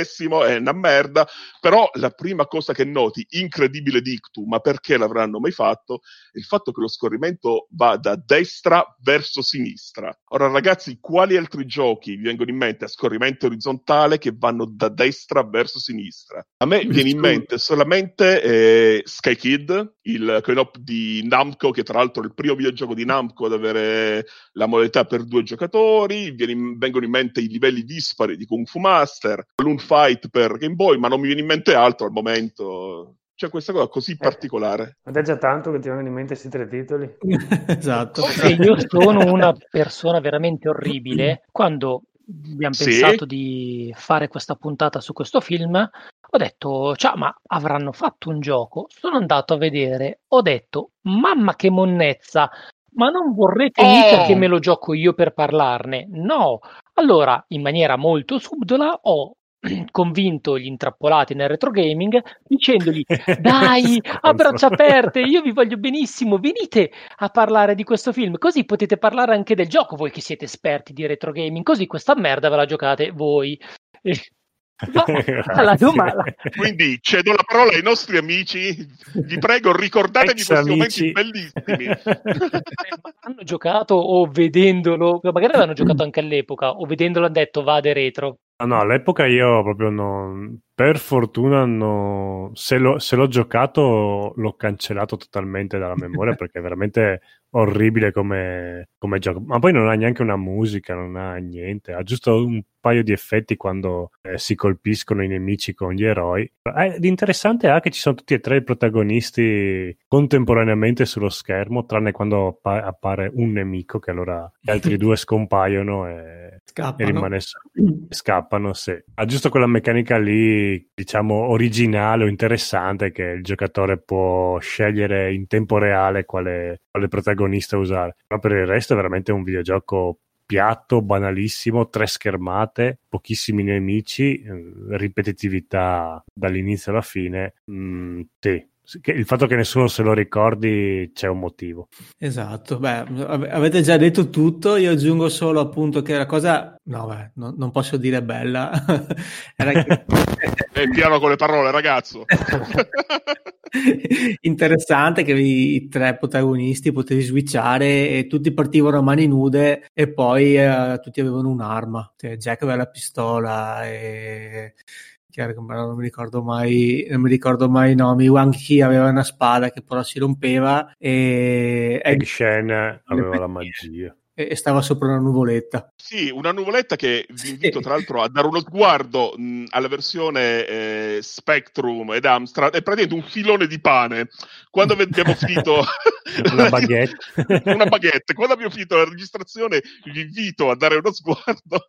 pessimo, è una merda, però la prima cosa che noti, incredibile dictu, ma perché l'avranno mai fatto, è il fatto che lo scorrimento va da destra verso sinistra. Ora ragazzi, quali altri giochi vi vengono in mente a scorrimento orizzontale che vanno da destra verso sinistra? A me viene in mente solamente Sky Kid, il coin-op di Namco, che tra l'altro è il primo videogioco di Namco ad avere la modalità per 2 giocatori. Vengono in mente i livelli dispari di Kung Fu Master, Balloon Fight per Game Boy, ma non mi viene in mente altro al momento. C'è questa cosa così particolare. Ma è già tanto che ti vengono in mente questi 3 titoli? Esatto. Io sono una persona veramente orribile. Quando abbiamo pensato di fare questa puntata su questo film, ho detto, ciao, ma avranno fatto un gioco? Sono andato a vedere, ho detto, mamma che monnezza, ma non vorrete mica che me lo gioco io per parlarne? No. Allora, in maniera molto subdola, ho convinto gli intrappolati nel retro gaming dicendogli dai, a braccia aperte, io vi voglio benissimo, venite a parlare di questo film, così potete parlare anche del gioco, voi che siete esperti di retro gaming, così questa merda ve la giocate voi. No, alla domanda. Quindi cedo la parola ai nostri amici, vi prego ricordatevi questi momenti bellissimi. Hanno giocato o vedendolo, magari l'hanno giocato anche all'epoca, o vedendolo hanno detto vade retro. No, all'epoca io proprio non, per fortuna se l'ho giocato l'ho cancellato totalmente dalla memoria perché è veramente orribile come gioco, ma poi non ha neanche una musica, non ha niente, ha giusto un paio di effetti quando si colpiscono i nemici con gli eroi. L'interessante è che ci sono tutti e 3 i protagonisti contemporaneamente sullo schermo, tranne quando appare un nemico, che allora gli altri 2 scompaiono e scappano, sì. Ha giusto quella meccanica lì, diciamo, originale o interessante, che il giocatore può scegliere in tempo reale quale protagonista usare, ma per il resto è veramente un videogioco piatto, banalissimo, 3 schermate, pochissimi nemici, ripetitività dall'inizio alla fine. Sì. Il fatto che nessuno se lo ricordi c'è un motivo. Esatto, beh, avete già detto tutto, io aggiungo solo appunto che la cosa, non posso dire bella, era che... È piano con le parole, ragazzo. Interessante che i 3 protagonisti potevi switchare e tutti partivano a mani nude e poi tutti avevano un'arma, cioè Jack aveva la pistola e... Chiaro, non mi ricordo mai i nomi. Wang Chi aveva una spada che però si rompeva e Egg Shen aveva la magia e stava sopra una nuvoletta. Sì, una nuvoletta che vi invito tra l'altro a dare uno sguardo alla versione Spectrum ed Amstrad, è praticamente un filone di pane. Quando abbiamo finito una baguette, quando abbiamo finito la registrazione vi invito a dare uno sguardo.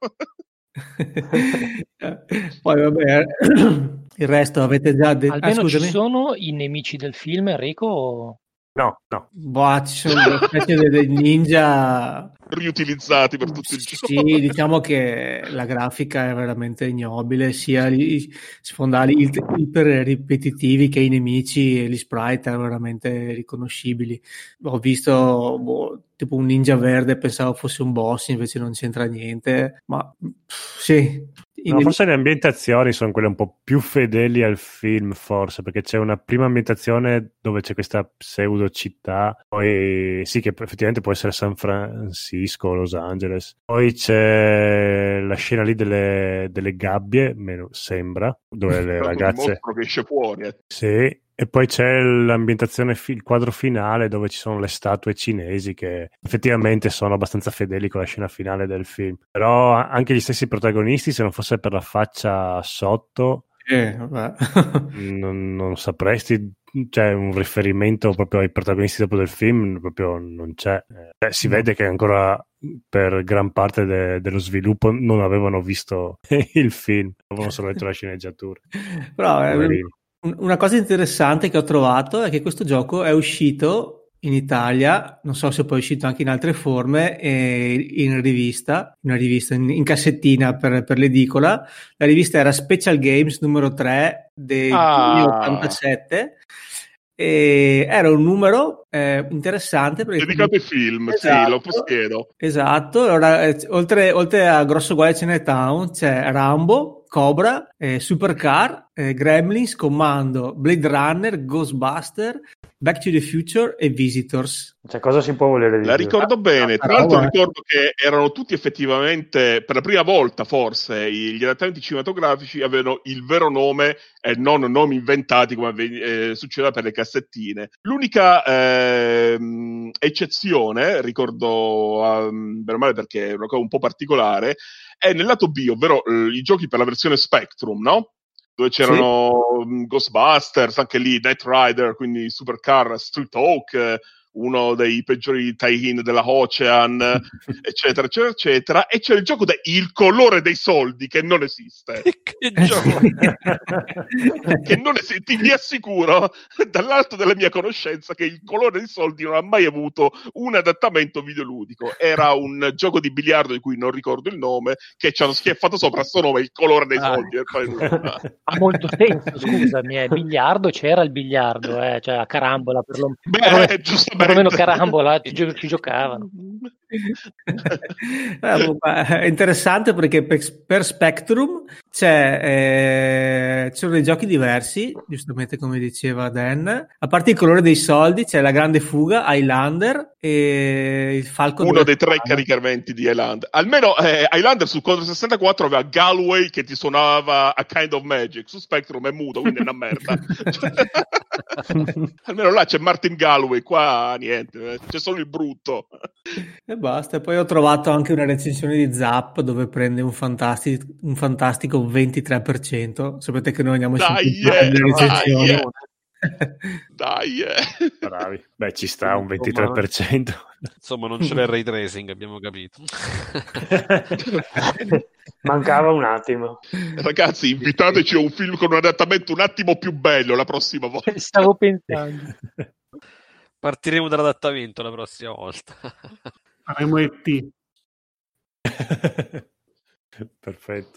Poi vabbè, il resto avete già detto. Almeno ci sono i nemici del film, Enrico? No. Ci sono una specie dei ninja riutilizzati per tutto il gioco. Sì, diciamo che la grafica è veramente ignobile, sia gli sfondali iper ripetitivi che i nemici e gli sprite erano veramente riconoscibili. Ho visto tipo un ninja verde, pensavo fosse un boss, invece non c'entra niente, ma sì. No, forse le ambientazioni sono quelle un po' più fedeli al film, forse, perché c'è una prima ambientazione dove c'è questa pseudo città, poi sì, che effettivamente può essere San Francisco, Los Angeles, poi c'è la scena lì delle gabbie, sembra, dove le ragazze... Un mostro che esce fuori. Sì. E poi c'è l'ambientazione, il quadro finale dove ci sono le statue cinesi che effettivamente sono abbastanza fedeli con la scena finale del film. Però anche gli stessi protagonisti, se non fosse per la faccia sotto, non sapresti, c'è un riferimento proprio ai protagonisti dopo del film, proprio non c'è. Si vede che ancora per gran parte dello sviluppo non avevano visto il film, avevano solo letto la sceneggiatura. Però una cosa interessante che ho trovato è che questo gioco è uscito in Italia, non so se poi è uscito anche in altre forme, in rivista, in cassettina per l'edicola. La rivista era Special Games numero 3 del 1987 e era un numero interessante perché dedicato ai film, esatto, sì, lo possiedo. Esatto, allora oltre a Grosso Guai Chinatown c'è Rambo Cobra, Supercar, Gremlins, Commando, Blade Runner, Ghostbuster, Back to the Future e Visitors. Cioè, cosa si può volere di La più? ricordo bene, tra l'altro ricordo che erano tutti effettivamente, per la prima volta forse, gli adattamenti cinematografici avevano il vero nome e non nomi inventati come succedeva per le cassettine. L'unica eccezione, ricordo bene o male perché è una cosa un po' particolare, è nel lato B, ovvero i giochi per la versione Spectrum, no? Dove c'erano Ghostbusters, anche lì Knight Rider, quindi Supercar, Street Hawk, uno dei peggiori tie-in della Ocean, eccetera, eccetera, eccetera, e c'è il gioco Il colore dei soldi, che non esiste. Che gioco! Che non esiste, vi assicuro, dall'alto della mia conoscenza, che Il colore dei soldi non ha mai avuto un adattamento videoludico. Era un gioco di biliardo di cui non ricordo il nome, che ci hanno schiaffato sopra sto nome, Il colore dei soldi. Ha molto senso, scusami, biliardo, c'era il biliardo, cioè a carambola per lo giustamente. perlomeno carambola ci giocavano. È interessante perché per Spectrum c'erano dei giochi diversi, giustamente come diceva Dan. A parte Il colore dei soldi c'è La grande fuga, Highlander e Il falco. Uno dei 3 caricamenti di Highlander. Almeno Highlander su Commodore 64 aveva Galway che ti suonava A Kind of Magic. Su Spectrum è muto, quindi è una merda. Almeno là c'è Martin Galway, qua niente, c'è solo il brutto. E basta. Poi ho trovato anche una recensione di Zap dove prende un fantastico 23%. Sapete che noi andiamo Dai. Bravi. Beh, ci sta un 23%. Insomma, non c'è il ray tracing, abbiamo capito. Mancava un attimo. Ragazzi, invitateci a un film con un adattamento un attimo più bello la prossima volta. Stavo pensando. Partiremo dall'adattamento la prossima volta. Faremo E.T. Perfetto.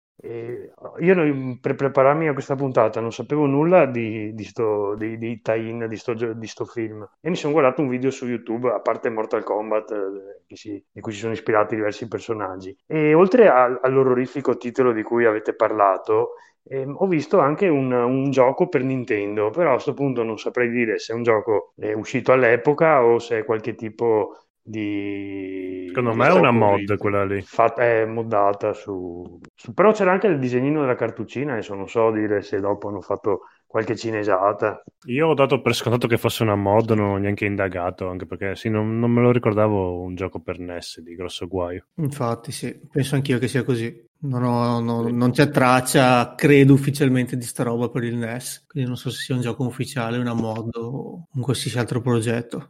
Io per prepararmi a questa puntata non sapevo nulla di tie-in di sto film e mi sono guardato un video su YouTube, a parte Mortal Kombat di cui si sono ispirati diversi personaggi, e oltre all'orrorifico titolo di cui avete parlato ho visto anche un gioco per Nintendo, però a questo punto non saprei dire se è un gioco uscito all'epoca o se è qualche tipo di... Secondo me è una mod quella lì. È moddata però c'era anche il disegnino della cartuccina, adesso non so dire se dopo hanno fatto qualche cinesata. Io ho dato per scontato che fosse una mod, non ho neanche indagato, anche perché sì, non me lo ricordavo un gioco per NES di grosso guaio. Infatti sì, penso anch'io che sia così. Non c'è traccia, credo, ufficialmente di sta roba per il NES, quindi non so se sia un gioco ufficiale, una mod o un qualsiasi altro progetto.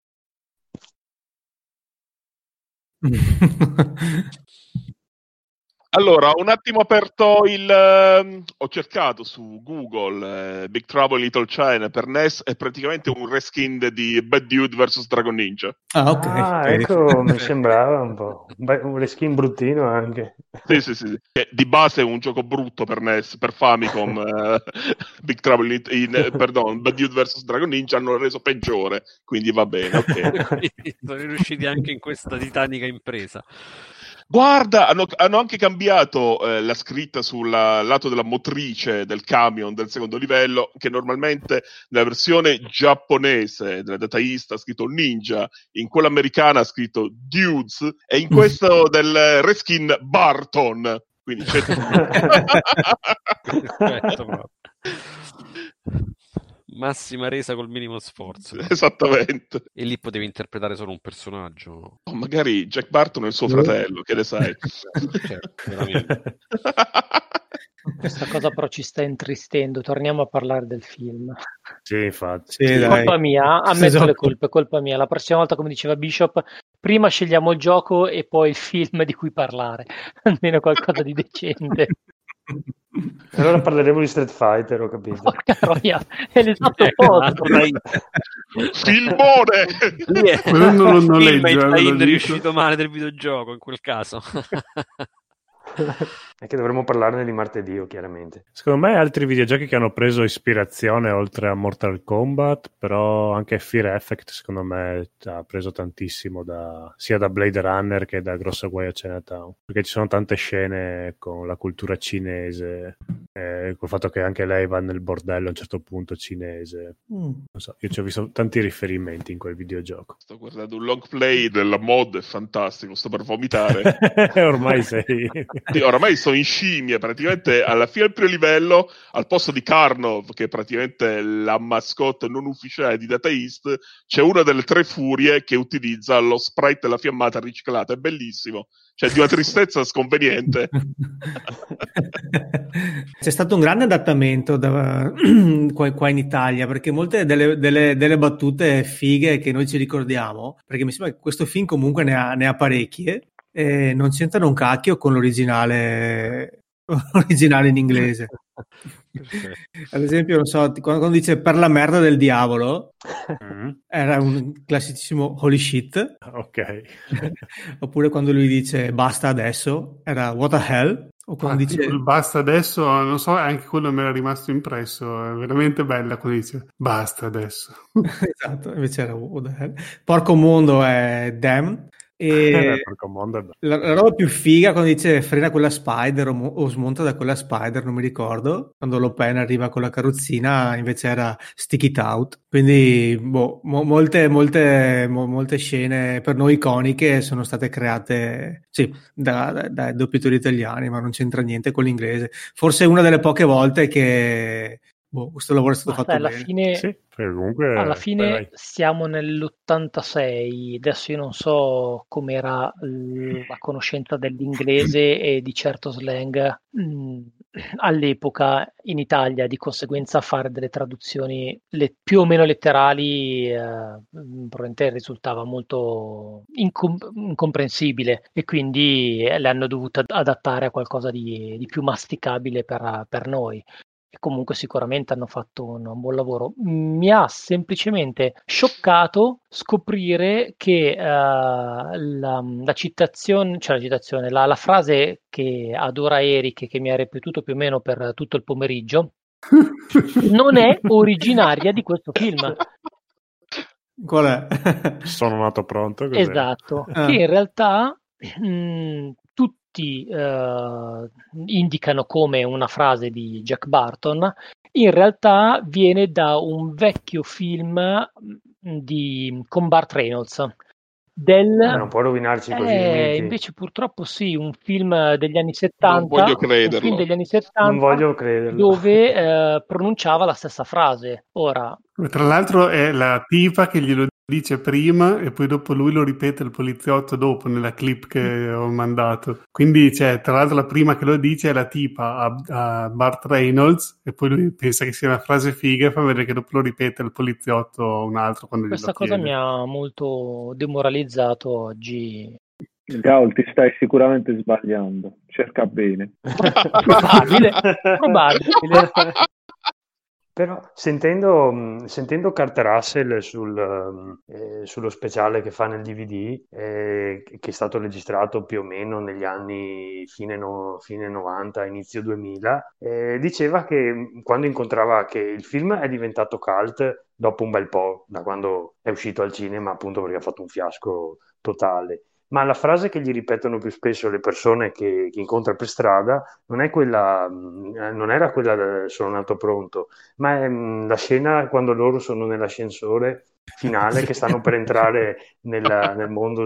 Allora, ho un attimo aperto ho cercato su Google Big Trouble in Little China per NES, è praticamente un reskin di Bad Dude vs Dragon Ninja. Ah, ok. Ecco, mi sembrava un po' un reskin bruttino anche. Sì. Di base è un gioco brutto per NES, per Famicom. Big Trouble Bad Dude vs Dragon Ninja hanno reso peggiore, quindi va bene, ok. Sono riusciti anche in questa titanica impresa. Guarda, hanno anche cambiato la scritta sul lato della motrice del camion del secondo livello, che normalmente nella versione giapponese della dataista ha scritto Ninja, in quella americana ha scritto Dudes, e in questo del reskin Barton. Quindi c'è massima resa col minimo sforzo. Esattamente. E lì potevi interpretare solo un personaggio. O magari Jack Barton è il suo fratello, che ne sai? Certo, veramente. Questa cosa però ci sta intristendo. Torniamo a parlare del film. Sì, infatti. Sì, Colpa mia, ammetto le colpe, colpa mia. La prossima volta, come diceva Bishop, prima scegliamo il gioco e poi il film di cui parlare. Almeno qualcosa di decente. Allora parleremo di Street Fighter, ho capito. Porca troia, è l'esatto opposto. Filmone! Quello non Il legge, è riuscito male del videogioco in quel caso. È che dovremmo parlarne di martedì, chiaramente. Secondo me altri videogiochi che hanno preso ispirazione oltre a Mortal Kombat, però anche Fear Effect secondo me ha preso tantissimo sia da Blade Runner che da Grossa Guai a Chinatown, perché ci sono tante scene con la cultura cinese, col fatto che anche lei va nel bordello a un certo punto cinese. Non so, io ci ho visto tanti riferimenti in quel videogioco. Sto guardando un long play della mod, è fantastico, sto per vomitare. Ormai sei... Sì, oramai sono in scimmia, praticamente alla fine del primo livello, al posto di Karnov, che è praticamente la mascotte non ufficiale di Data East, c'è una delle tre furie che utilizza lo sprite della fiammata riciclata, è bellissimo, cioè di una tristezza sconveniente. C'è stato un grande adattamento qua in Italia, perché molte delle battute fighe che noi ci ricordiamo, perché mi sembra che questo film comunque ne ha parecchie, e non c'entrano un cacchio con l'originale in inglese. Ad esempio, non so, quando dice per la merda del diavolo, era un classicissimo holy shit. Ok. Oppure quando lui dice basta adesso, era what the hell. O quando dice basta adesso, non so, anche quello mi era rimasto impresso, è veramente bella quando dice basta adesso. Esatto, invece era what the hell. Porco mondo è damn. E la roba più figa quando dice frena quella Spider o smonta da quella Spider, non mi ricordo, quando Lopen arriva con la carrozzina invece era stick it out. Quindi molte scene per noi iconiche sono state create dai doppiatori italiani, ma non c'entra niente con l'inglese. Forse è una delle poche volte che questo lavoro è stato fatto alla bene. Fine, sì, comunque, alla fine siamo nell'86, adesso io non so com'era la conoscenza dell'inglese e di certo slang all'epoca in Italia, di conseguenza fare delle traduzioni più o meno letterali probabilmente risultava molto incomprensibile e quindi le hanno dovute adattare a qualcosa di più masticabile per noi. E comunque sicuramente hanno fatto un buon lavoro. Mi ha semplicemente scioccato scoprire che la citazione, la frase che adora Eric, che mi ha ripetuto più o meno per tutto il pomeriggio, non è originaria di questo film. Qual è? Sono nato pronto. Cos'è? Esatto, che in realtà tutti indicano come una frase di Jack Burton, in realtà viene da un vecchio film con Burt Reynolds. Non può rovinarci così. Invece purtroppo sì, un film degli anni 70. Non voglio crederlo. Un film degli anni 70 non voglio crederlo. Dove pronunciava la stessa frase. Ora, tra l'altro è la tipa che glielo dice prima e poi dopo lui lo ripete il poliziotto dopo nella clip che ho mandato. Quindi tra l'altro la prima che lo dice è la tipa a Burt Reynolds e poi lui pensa che sia una frase figa e fa vedere che dopo lo ripete il poliziotto un altro quando questa cosa mi ha molto demoralizzato oggi. Gaul, ti stai sicuramente sbagliando, cerca bene. Probabile. Però sentendo Kurt Russell sullo speciale che fa nel DVD, che è stato registrato più o meno negli anni fine 90, inizio 2000, diceva che quando incontrava che il film è diventato cult dopo un bel po', da quando è uscito al cinema, appunto perché ha fatto un fiasco totale. Ma la frase che gli ripetono più spesso le persone che incontra per strada non era quella del sono nato pronto, ma è la scena quando loro sono nell'ascensore finale che stanno per entrare nello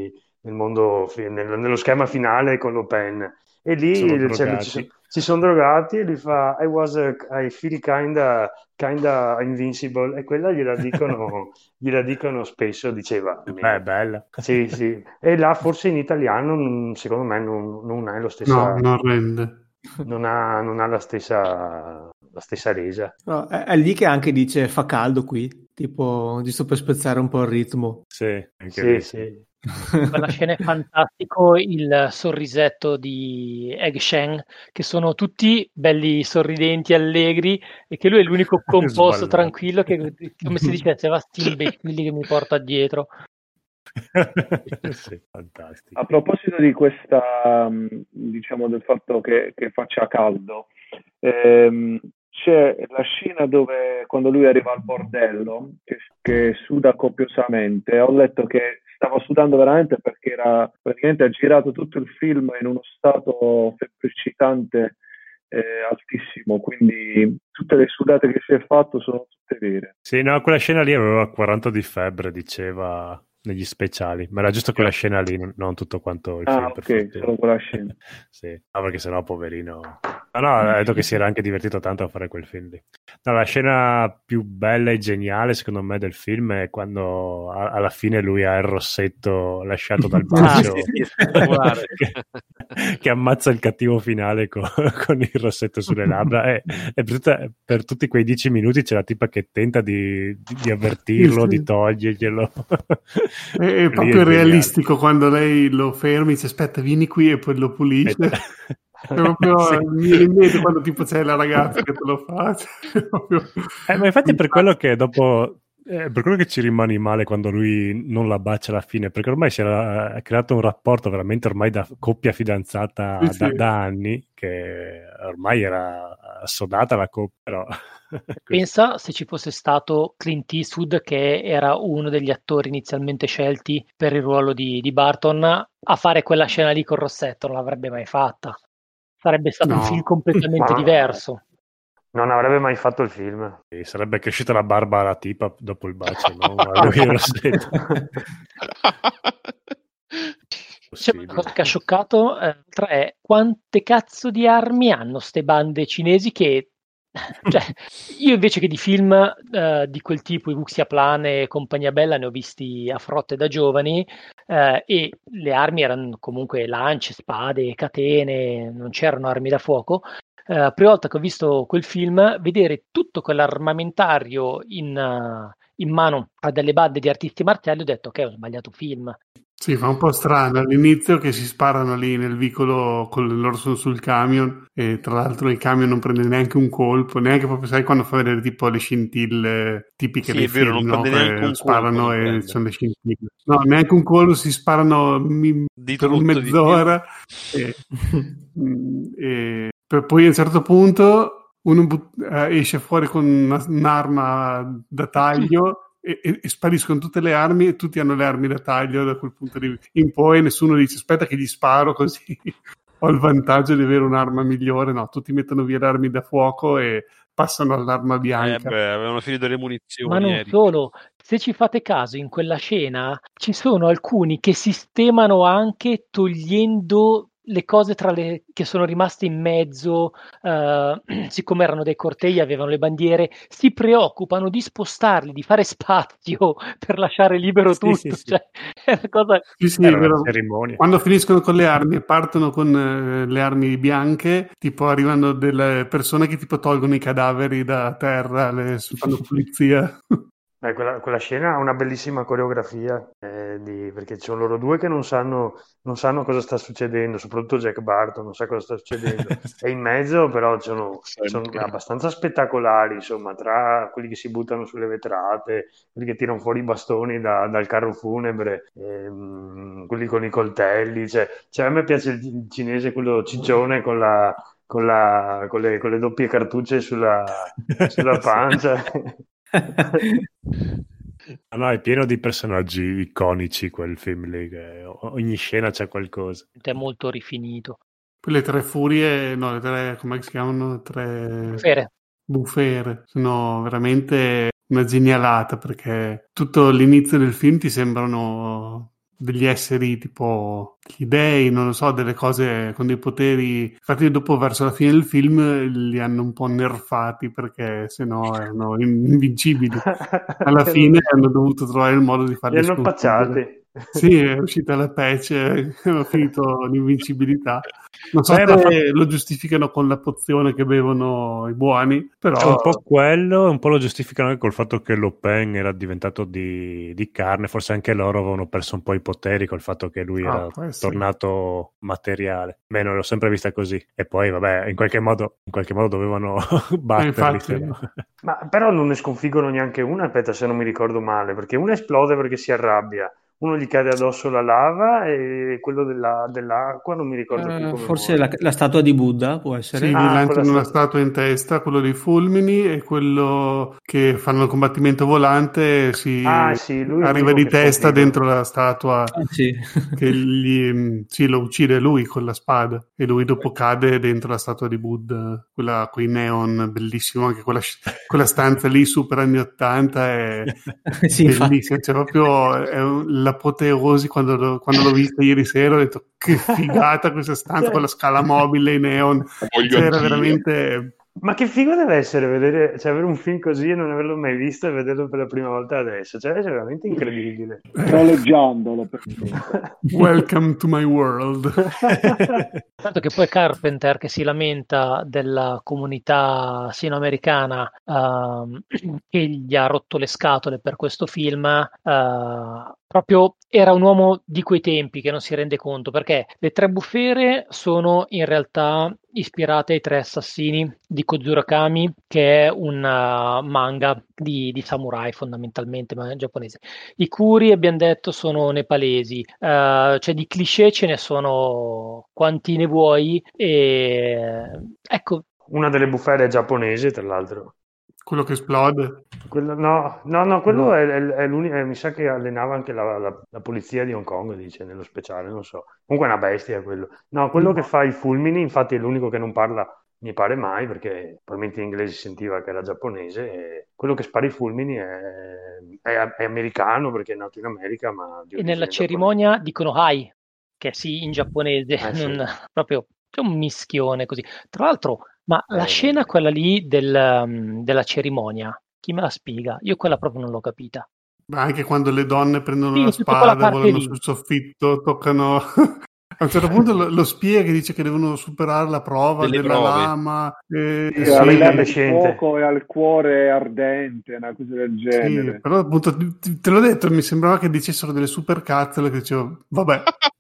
schema finale con l'Open. E lì ci sono drogati e lui fa I feel kinda invincible, e quella gliela dicono spesso, diceva. Beh, bella. Sì. E là forse in italiano secondo me non è lo stesso. No, non rende. Non ha la stessa resa. No, è lì che anche dice fa caldo qui, tipo giusto per spezzare un po' il ritmo. Sì. Quella scena è fantastico, il sorrisetto di Egg Shen, che sono tutti belli sorridenti, allegri, e che lui è l'unico composto tranquillo che, come si dicesse, va sti imbecilli che mi porta dietro. Sì, fantastico. A proposito di questa, diciamo, del fatto che faccia caldo, c'è la scena dove quando lui arriva al bordello, che suda copiosamente. Ho letto che stava sudando veramente perché praticamente ha girato tutto il film in uno stato febbricitante altissimo, quindi tutte le sudate che si è fatto sono tutte vere. Sì, no, quella scena lì aveva 40 di febbre, diceva negli speciali, ma era giusto quella scena lì, non tutto quanto il film, per Ok, fortuna. solo quella scena. Sì, no, perché sennò poverino. No, ha detto che si era anche divertito tanto a fare quel film lì. No, la scena più bella e geniale secondo me del film è quando alla fine lui ha il rossetto lasciato dal bacio che ammazza il cattivo finale con il rossetto sulle labbra e per tutti quei 10 minuti c'è la tipa che tenta di avvertirlo, Sì. di toglierglielo. È proprio realistico quando lei lo fermi, dice aspetta vieni qui e poi lo pulisce. È proprio Sì. mi viene in mente quando tipo c'è la ragazza che te lo fa. Ma infatti è per quello che dopo per quello che ci rimani male quando lui non la bacia alla fine, perché ormai si era creato un rapporto veramente ormai da coppia fidanzata Sì. da anni, che ormai era assodata la coppia, però Pensa se ci fosse stato Clint Eastwood, che era uno degli attori inizialmente scelti per il ruolo di Barton, a fare quella scena lì col rossetto, non l'avrebbe mai fatta. Sarebbe stato un film completamente diverso. Non avrebbe mai fatto il film. Sì, sarebbe cresciuta la barba alla tipa dopo il bacio, no? A lui il rossetto. C'è una cosa che ha scioccato è quante cazzo di armi hanno ste bande cinesi che cioè, io invece che di film di quel tipo, i Wuxia Plan e compagnia bella, ne ho visti a frotte da giovani e le armi erano comunque lance, spade, catene, non c'erano armi da fuoco. Prima volta che ho visto quel film, vedere tutto quell'armamentario in mano a delle bande di artisti marziali, ho detto ok, ho sbagliato film. Sì, fa un po' strano all'inizio che si sparano lì nel vicolo con loro sono sul camion e tra l'altro il camion non prende neanche un colpo, neanche proprio sai quando fa vedere tipo le scintille tipiche Sì, dei è vero, film, non no? prende neanche un Sparano colpo, non e prende. sono le scintille. No, neanche un colpo, si sparano Di per tutto, mezz'ora e poi a un certo punto uno esce fuori con un'arma da taglio e spariscono tutte le armi e tutti hanno le armi da taglio da quel punto in poi nessuno dice aspetta che gli sparo così ho il vantaggio di avere un'arma migliore. No, tutti mettono via le armi da fuoco e passano all'arma bianca. Avevano finito le munizioni. Ma non solo, se ci fate caso in quella scena ci sono alcuni che sistemano anche togliendo le cose che sono rimaste in mezzo, siccome erano dei cortei, avevano le bandiere, si preoccupano di spostarli, di fare spazio per lasciare libero tutto. Sì. Cioè, è una cosa... Sì, una cerimonia. Quando finiscono con le armi e partono con le armi bianche, tipo arrivano delle persone che tipo tolgono i cadaveri da terra, fanno pulizia. Quella scena ha una bellissima coreografia perché ci sono loro due che non sanno cosa sta succedendo, soprattutto Jack Barton non sa cosa sta succedendo e in mezzo però sono abbastanza spettacolari, insomma, tra quelli che si buttano sulle vetrate, quelli che tirano fuori i bastoni dal carro funebre, quelli con i coltelli, cioè a me piace il cinese, quello ciccione con le doppie cartucce sulla pancia. No, è pieno di personaggi iconici quel film lì, che ogni scena c'è qualcosa. È molto rifinito. Poi le tre furie, no, le tre, come si chiamano? Bufere. Sono veramente una genialata perché tutto l'inizio del film ti sembrano degli esseri tipo gli dei, non lo so, delle cose con dei poteri. Infatti dopo verso la fine del film li hanno un po' nerfati perché sennò erano invincibili. Alla fine hanno dovuto trovare il modo di farli li hanno pacciati. Sì, è uscita la patch, hanno finito l'invincibilità. Non so se lo giustificano con la pozione che bevono i buoni, però... È un po' quello, un po' lo giustificano anche col fatto che Lo Pen era diventato di carne, forse anche loro avevano perso un po' i poteri col fatto che lui era tornato materiale. Beh, non l'ho sempre vista così. E poi, vabbè, in qualche modo dovevano batterli. Ma però non ne sconfiggono neanche una, aspetta, se non mi ricordo male, perché una esplode perché si arrabbia, uno gli cade addosso la lava e quello dell'acqua non mi ricordo più come Forse muore. la statua di Buddha può essere. Sì, gli Ah, lanciano quella una statua in testa, quello dei fulmini, e quello che fanno il combattimento volante Ah, sì, lui è arriva l'unico di che sta testa vivo. dentro la statua Ah, sì. che sì, lo uccide lui con la spada, e lui dopo cade dentro la statua di Buddha, quella coi neon, bellissimo, anche quella stanza lì super anni 80 è Sì, infatti. bellissima, cioè proprio l'apoteosi quando l'ho vista ieri sera, ho detto che figata questa stanza con la scala mobile, i neon, Voglio cioè era anch'io. veramente... Ma che figo deve essere vedere, cioè, avere un film così e non averlo mai visto e vederlo per la prima volta adesso, cioè è veramente incredibile. Sto leggiandolo per Welcome to my world. Tanto che poi Carpenter, che si lamenta della comunità sinoamericana che gli ha rotto le scatole per questo film, proprio era un uomo di quei tempi che non si rende conto, perché le tre bufere sono in realtà ispirate ai tre assassini di Kozurakami, che è un manga di samurai fondamentalmente, ma è giapponese. I Kuri, abbiamo detto, sono nepalesi, cioè di cliché ce ne sono quanti ne vuoi, e ecco. Una delle bufere è giapponese, tra l'altro. Quello che esplode. No, quello è l'unico, mi sa che allenava anche la polizia di Hong Kong, dice, nello speciale, non so. Comunque è una bestia quello. No, quello che fa i fulmini, infatti è l'unico che non parla, mi pare mai, perché probabilmente in inglese si sentiva che era giapponese, e quello che spara i fulmini è americano, perché è nato in America, ma di E nella origine cerimonia dicono hai, che sì in giapponese, sì. proprio c'è un mischione così. Tra l'altro, ma la scena Vabbè. quella lì della cerimonia, chi me la spiega? Io quella proprio non l'ho capita. Ma anche quando le donne prendono la Sì, tutta quella spada, parte volano lì. sul soffitto, toccano... A un certo punto lo spia che dice che devono superare la prova Delle della prove. lama. Sì, Sì, alla al incandescente. fuoco e al cuore ardente, una cosa del sì, genere. però appunto te l'ho detto, mi sembrava che dicessero delle super cazzole che dicevo, vabbè,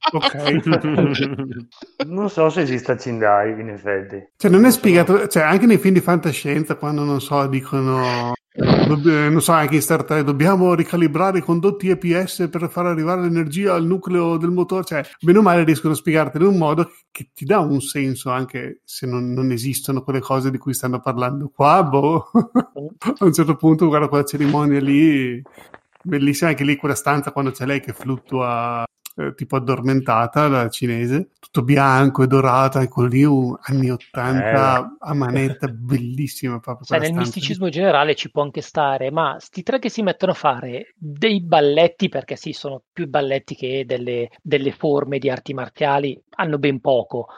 ok. Non so se esista Cindai, in effetti. Cioè non è Non sono- spiegato, cioè anche nei film di fantascienza quando non so, dicono... non so, anche in Star Trek dobbiamo ricalibrare i condotti EPS per far arrivare l'energia al nucleo del motore, cioè bene o male riescono a spiegartelo in un modo che ti dà un senso anche se non esistono quelle cose di cui stanno parlando qua, boh. A un certo punto guarda quella cerimonia lì, bellissima, anche lì quella stanza quando c'è lei che fluttua tipo addormentata, la cinese, tutto bianco e dorato, ecco lì anni 80 a manetta, bellissima proprio Sai, quella nel stanza lì. misticismo generale ci può anche stare, ma sti tre che si mettono a fare dei balletti, perché sì, sono più balletti che delle forme di arti marziali, hanno ben poco.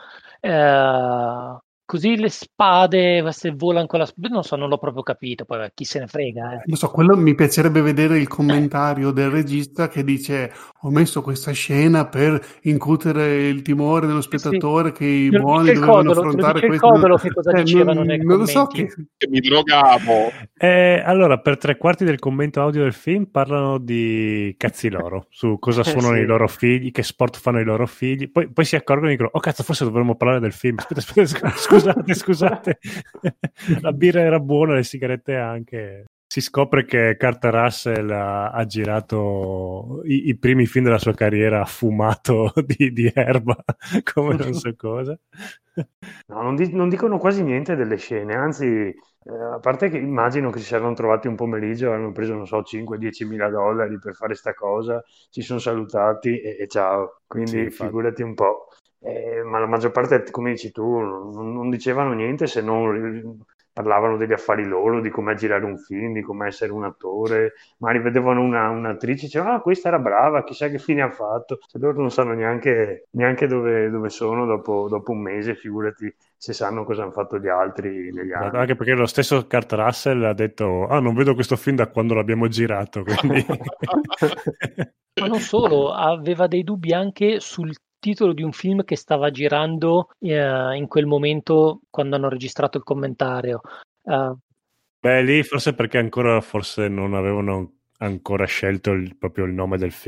Così le spade, se volano con la spada, non so, non l'ho proprio capito, poi chi se ne frega. Non so, quello mi piacerebbe vedere il commentario del regista che dice ho messo questa scena per incutere il timore nello Sì, sì. spettatore che i Te lo buoni dice il dovevano Codolo, te lo affrontare dice il questo. Codolo che cosa dicevano nei Non lo so commenti. Che mi drogavo. Allora, per 3/4 del commento audio del film parlano di cazzi loro, su cosa suonano sì. i loro figli, che sport fanno i loro figli, poi si accorgono e dicono oh cazzo, forse dovremmo parlare del film. Aspetta, scusate. La birra era buona, le sigarette anche. Si scopre che Kurt Russell ha girato i primi film della sua carriera fumato di erba, come non so cosa. No, non dicono quasi niente delle scene, anzi, a parte che immagino che si saranno trovati un pomeriggio, hanno preso, non so, 5-10 mila dollari per fare sta cosa, si sono salutati e ciao, quindi Sì, infatti. figurati un po'. Ma la maggior parte, come dici tu, non dicevano niente se non parlavano degli affari loro, di come girare un film, di come essere un attore, magari vedevano un'attrice e dicevano ah questa era brava, chissà che fine ha fatto, se loro non sanno neanche dove sono dopo un mese, figurati se sanno cosa hanno fatto gli altri negli anni. Anche perché lo stesso Kurt Russell ha detto non vedo questo film da quando l'abbiamo girato, quindi... Ma non solo, aveva dei dubbi anche sul titolo di un film che stava girando in quel momento quando hanno registrato il commentario. Beh, lì forse perché ancora forse non avevano ancora scelto proprio il nome del film,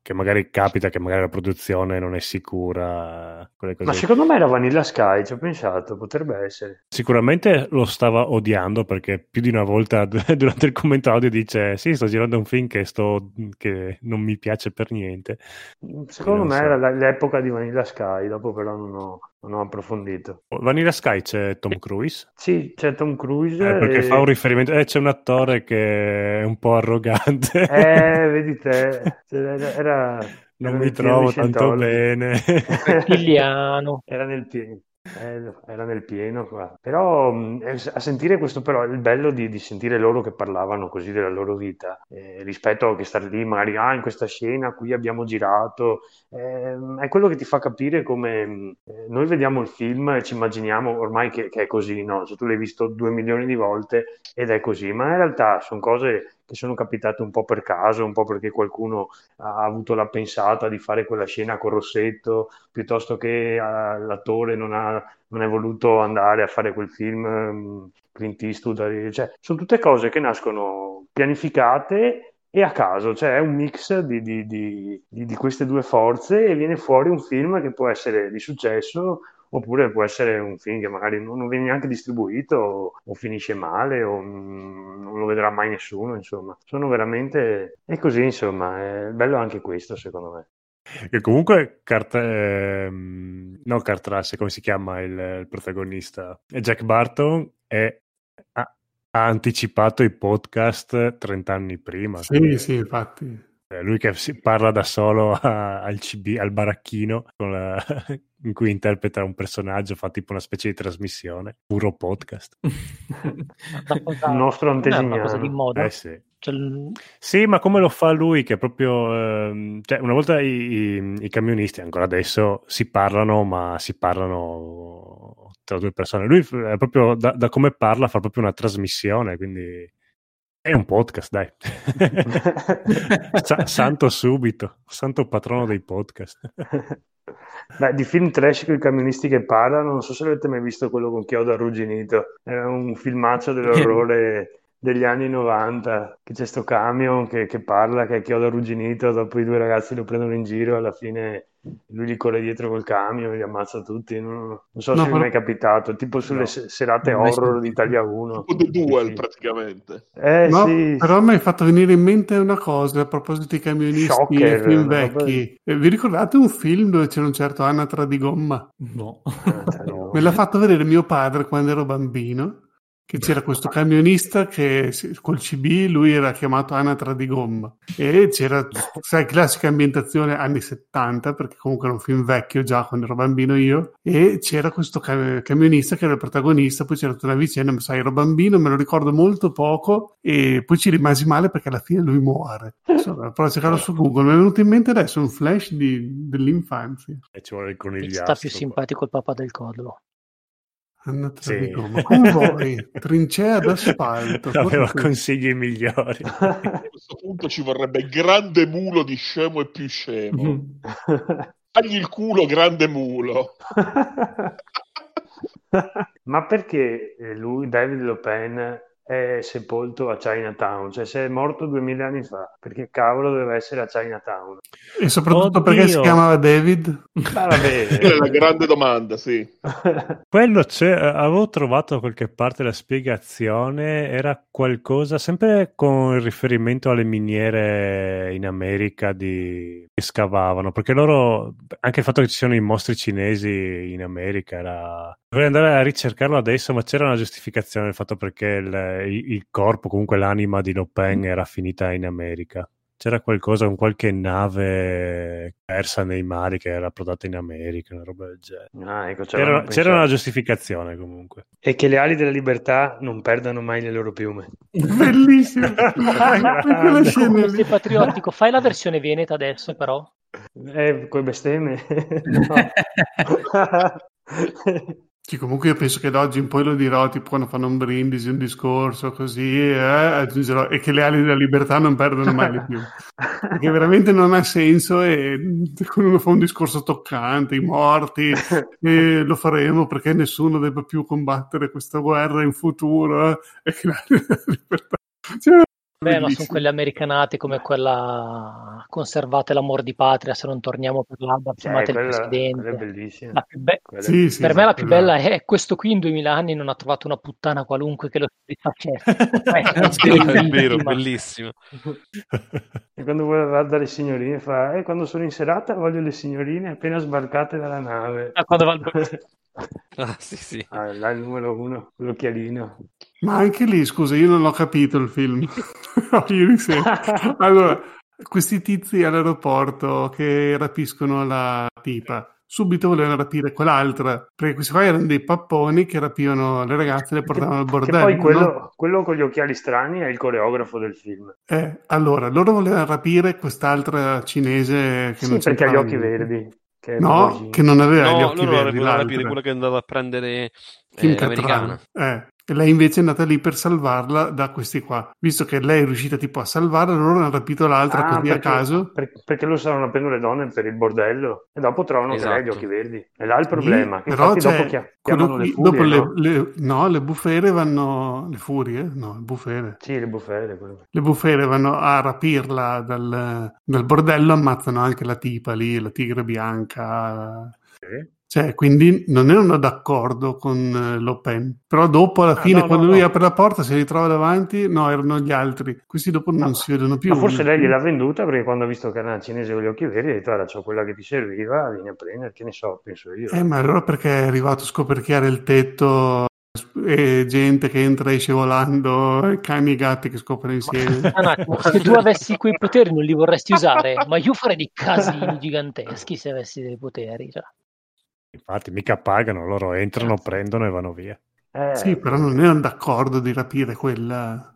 che magari capita che magari la produzione non è sicura, quelle cose. Ma secondo me era Vanilla Sky, ci ho pensato, potrebbe essere. Sicuramente lo stava odiando, perché più di una volta durante il commento audio dice sì, sto girando un film che non mi piace per niente. Secondo Non me so. era l'epoca di Vanilla Sky, dopo però non ho approfondito. Vanilla Sky c'è Tom Cruise? Sì, c'è Tom Cruise. Perché fa un riferimento, c'è un attore che è un po' arrogante. Vedi te, Non mi trovo tanto bene. Rettiliano. Era nel pieno. Era nel pieno qua. Però a sentire questo, però il bello di sentire loro che parlavano così della loro vita, rispetto a che stare lì magari in questa scena qui abbiamo girato, è quello che ti fa capire come noi vediamo il film e ci immaginiamo ormai che è così, no? Cioè, tu l'hai visto 2 milioni di volte ed è così, ma in realtà sono cose che sono capitate un po' per caso, un po' perché qualcuno ha avuto la pensata di fare quella scena con Rossetto, piuttosto che l'attore non è voluto andare a fare quel film, Clint Eastwood, cioè, sono tutte cose che nascono pianificate e a caso, cioè è un mix di queste due forze e viene fuori un film che può essere di successo oppure può essere un film che magari non viene neanche distribuito o finisce male o non lo vedrà mai nessuno, insomma. Sono veramente... è così, insomma, è bello anche questo, secondo me. E comunque no, Kurt Russell, come si chiama il protagonista? Jack Barton ha anticipato i podcast 30 anni prima. Sì, infatti. Lui che si parla da solo al baracchino in cui interpreta un personaggio, fa tipo una specie di trasmissione, puro podcast. Il nostro Non è una antesignano. cosa di moda. Sì. Cioè, Sì, ma come lo fa lui, che proprio cioè una volta i camionisti, ancora adesso, si parlano, ma si parlano tra due persone. Lui è proprio da come parla fa proprio una trasmissione, quindi è un podcast, dai. Santo subito, santo patrono dei podcast. Beh, di film trash con i camionisti che parlano, non so se avete mai visto quello con Chiodo Arrugginito, è un filmaccio dell'orrore degli anni 90, che c'è sto camion che parla, che è Chiodo Arrugginito, dopo i due ragazzi lo prendono in giro, alla fine lui gli corre dietro col camion, li ammazza tutti, non so se vi è mai capitato, tipo sulle serate horror di Italia 1. Tipo The Duel, praticamente. No, Sì. però mi hai fatto venire in mente una cosa a proposito di camionisti Shocker, e film una roba vecchi. Vi ricordate un film dove c'era un certo Anatra di Gomma? No. Me l'ha fatto vedere mio padre quando ero bambino, che c'era questo camionista che col CB lui era chiamato Anatra di Gomma e c'era, sai, classica ambientazione anni 70, perché comunque era un film vecchio già quando ero bambino io, e c'era questo camionista che era il protagonista, poi c'era tutta una vicenda, sai, ero bambino, me lo ricordo molto poco e poi ci rimasi male perché alla fine lui muore. Insomma, però cercarlo su Google, mi è venuto in mente adesso un flash dell'infanzia. E ci vuole il mi conigliastro. sta più simpatico il papà del Codolo. Sì. Ma come vuoi? Trincea d'asfalto. Aveva consigli migliori. A questo punto ci vorrebbe grande mulo di scemo e più scemo. Tagli il culo, grande mulo. Ma perché lui, David Lopen, è sepolto a Chinatown? Cioè, se è morto 2000 anni fa, perché cavolo deve essere a Chinatown? E soprattutto Oddio. perché si chiamava David? Ma vabbè. È la grande domanda, sì. Quello avevo trovato da qualche parte la spiegazione, era qualcosa sempre con riferimento alle miniere in America che scavavano, perché loro, anche il fatto che ci siano i mostri cinesi in America era... Vorrei andare a ricercarlo adesso, ma c'era una giustificazione, il fatto perché il corpo, comunque l'anima di Lopen era finita in America. C'era qualcosa con qualche nave persa nei mari che era approdata in America, una roba del genere. Ah, ecco, C'era una giustificazione comunque. E che le ali della libertà non perdano mai le loro piume. Bellissimo. Quella scena Come lì. sei patriottico, fai la versione veneta adesso però. Coi bestemmie? No. Sì, comunque io penso che da oggi in poi lo dirò, tipo quando fanno un brindisi, un discorso così, aggiungerò e che le ali della libertà non perdono mai le più. Perché veramente non ha senso e quando uno fa un discorso toccante, i morti, lo faremo perché nessuno debba più combattere questa guerra in futuro, e che le ali della libertà... Cioè, Beh, ma sono Bellissimo. quelle americanate come quella conservate l'amor di patria, se non torniamo per l'alba, firmate il quella è presidente. bellissima. La più be- Quella è Sì, sì, per me la più quella- bella è questo qui in 2000 anni non ha trovato una puttana qualunque che lo soddisfacesse. Sì, è vero, bellissima. bellissimo. E quando va dalle signorine fa, quando sono in serata voglio le signorine appena sbarcate dalla nave. Ah, quando va al Ah, sì, sì. Là il numero 1, l'occhialino. Ma anche lì, scusa, io non ho capito il film. Ieri sera. Allora, questi tizi all'aeroporto che rapiscono la tipa, subito volevano rapire quell'altra, perché questi qua erano dei papponi che rapivano le ragazze e le portavano al Che bordello, poi no? quello con gli occhiali strani è il coreografo del film. Allora, loro volevano rapire quest'altra cinese che non Sì, perché ha gli c'entrava occhi niente. verdi. Che è No, Perugini. che non aveva gli No, occhi loro verdi, volevano rapire l'altra. quella che andava a prendere Kim l'americana. Cattrall. E lei invece è andata lì per salvarla da questi qua. Visto che lei è riuscita tipo a salvarla, loro hanno rapito l'altra così a caso. Perché lo stavano aprendo le donne per il bordello e dopo trovano che lei ha gli Esatto. occhi verdi. E là è il Sì, problema. Che però infatti dopo quello chiamano le qui- furie, dopo no? le bufere vanno. Le furie? No, le bufere. Sì, le bufere. Quello. Le bufere vanno a rapirla dal bordello, ammazzano anche la tipa lì, la tigre bianca. Cioè, quindi non erano d'accordo con Le Pen. Però dopo, alla fine, quando lui apre la porta, si ritrova davanti, no, erano gli altri. Questi dopo non si vedono più. Ma forse lei gliel'ha venduta perché quando ha visto che era una cinese con gli occhi verdi ha detto, guarda, c'ho quella che ti serviva, vieni a prendere, che ne so, penso io. Ma allora perché è arrivato a scoperchiare il tetto e gente che entra e esce volando, e cani e gatti che scoprono insieme? Un attimo, se tu avessi quei poteri non li vorresti usare, ma io farei dei casini giganteschi se avessi dei poteri. Cioè. Infatti, mica pagano, loro entrano, prendono e vanno via. Sì, però non erano d'accordo di rapire quella.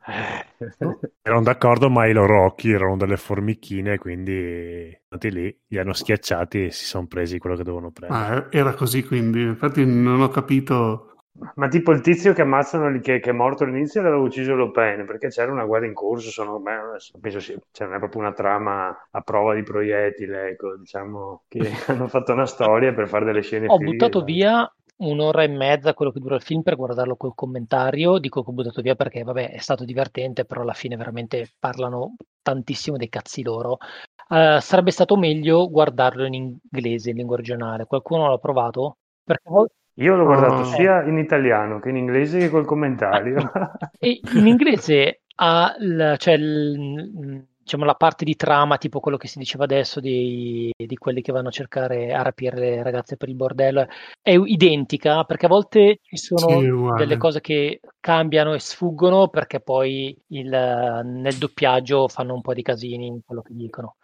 Erano d'accordo, ma i loro occhi erano delle formichine, quindi andati lì, li hanno schiacciati e si sono presi quello che dovevano prendere. Ma era così, quindi infatti non ho capito. Ma tipo il tizio che ammazzano, che è morto all'inizio l'aveva ucciso Le Pen perché c'era una guerra in corso, penso cioè non è proprio una trama a prova di proiettile, ecco, diciamo che hanno fatto una storia per fare delle scene Ho fighe, buttato via un'ora e mezza quello che dura il film per guardarlo col commentario. Dico che ho buttato via perché vabbè è stato divertente, però alla fine veramente parlano tantissimo dei cazzi loro. Sarebbe stato meglio guardarlo in inglese, in lingua regionale. Qualcuno l'ha provato? Perché Io l'ho guardato sia in italiano che in inglese che col commentario. E in inglese ha diciamo, la parte di trama, tipo quello che si diceva adesso di quelli che vanno a cercare a rapire le ragazze per il bordello, è identica, perché a volte ci sono delle cose che cambiano e sfuggono perché poi nel doppiaggio fanno un po' di casini in quello che dicono.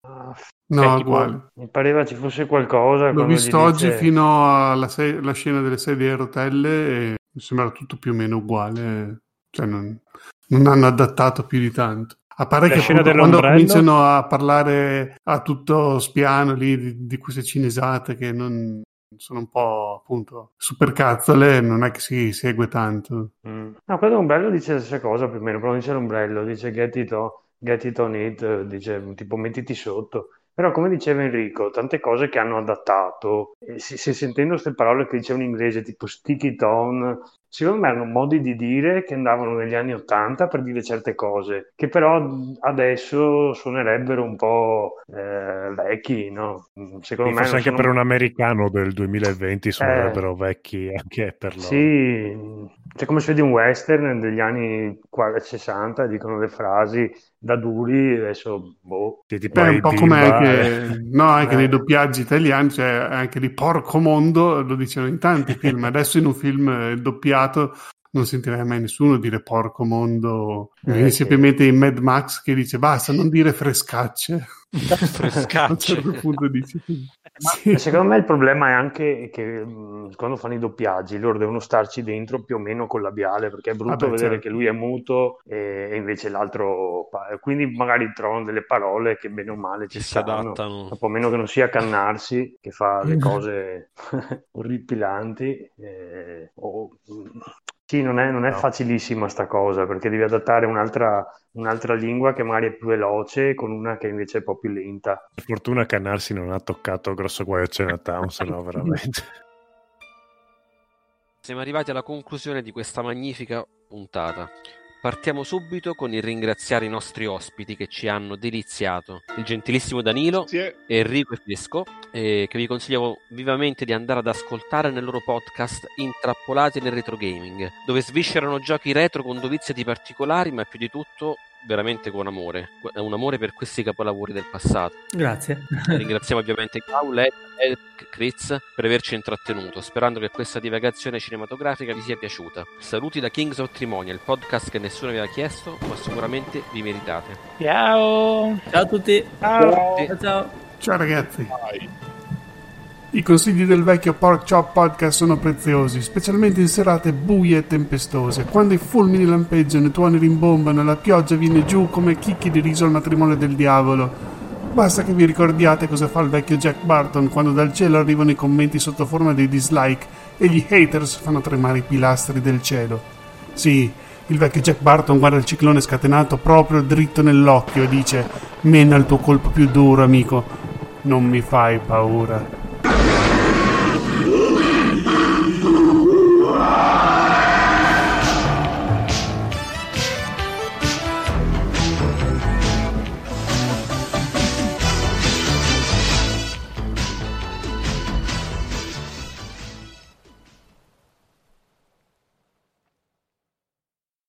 No, uguale. Mi pareva ci fosse qualcosa. L'ho visto oggi fino alla scena delle sedie a rotelle e mi sembra tutto più o meno uguale. Cioè non hanno adattato più di tanto. A parte che quando cominciano a parlare a tutto spiano lì di queste cinesate che non sono un po' appunto supercazzole, non è che si segue tanto. No, quello Ombrello dice la stessa cosa più o meno, però non dice l'Ombrello, dice get it on it, dice tipo mettiti sotto. Però come diceva Enrico, tante cose che hanno adattato, e se sentendo queste parole che dicevano in inglese tipo stick it on, secondo me erano modi di dire che andavano negli anni '80 per dire certe cose, che però adesso suonerebbero un po' vecchi, no? Secondo me forse anche per un americano del 2020 suonerebbero vecchi anche per loro. Sì, cioè come se vedi un western degli anni 60 dicono le frasi da duri, adesso boh. È un po' come anche nei doppiaggi italiani, cioè anche di porco mondo lo dicevano in tanti film. Adesso in un film doppiato non sentirei mai nessuno dire porco mondo. Mi viene semplicemente in Mad Max che dice basta, non dire frescacce. A un certo punto dice sì. Secondo me il problema è anche che quando fanno i doppiaggi loro devono starci dentro più o meno col labiale, perché è brutto vedere che lui è muto e invece l'altro, quindi magari trovano delle parole che bene o male ci si adattano, un po' meno che non sia Cannarsi che fa le cose orripilanti sì, non è facilissima sta cosa, perché devi adattare un'altra lingua che magari è più veloce con una che invece è un po' più lenta. Per fortuna Cannarsi non ha toccato Grosso Guaio Chinatown, se no veramente. Siamo arrivati alla conclusione di questa magnifica puntata. partiamo subito con il ringraziare i nostri ospiti che ci hanno deliziato, il gentilissimo Danilo, Enrico e Fesco, che vi consigliamo vivamente di andare ad ascoltare nel loro podcast Intrappolati nel retro gaming, dove sviscerano giochi retro con dovizie di particolari, ma più di tutto veramente con amore, un amore per questi capolavori del passato. Grazie. Ringraziamo ovviamente Paul, Ed, Chris per averci intrattenuto, sperando che questa divagazione cinematografica vi sia piaciuta. Saluti da Kings of Trimonia, il podcast che nessuno aveva chiesto, ma sicuramente vi meritate. Ciao! Ciao a tutti! Ciao ragazzi! I consigli del vecchio Pork Chop Podcast sono preziosi, specialmente in serate buie e tempestose, quando i fulmini lampeggiano, i tuoni rimbombano e la pioggia viene giù come chicchi di riso al matrimonio del diavolo. Basta che vi ricordiate cosa fa il vecchio Jack Barton quando dal cielo arrivano i commenti sotto forma dei dislike e gli haters fanno tremare i pilastri del cielo. Sì, il vecchio Jack Barton guarda il ciclone scatenato proprio dritto nell'occhio e dice: mena il tuo colpo più duro, amico, non mi fai paura.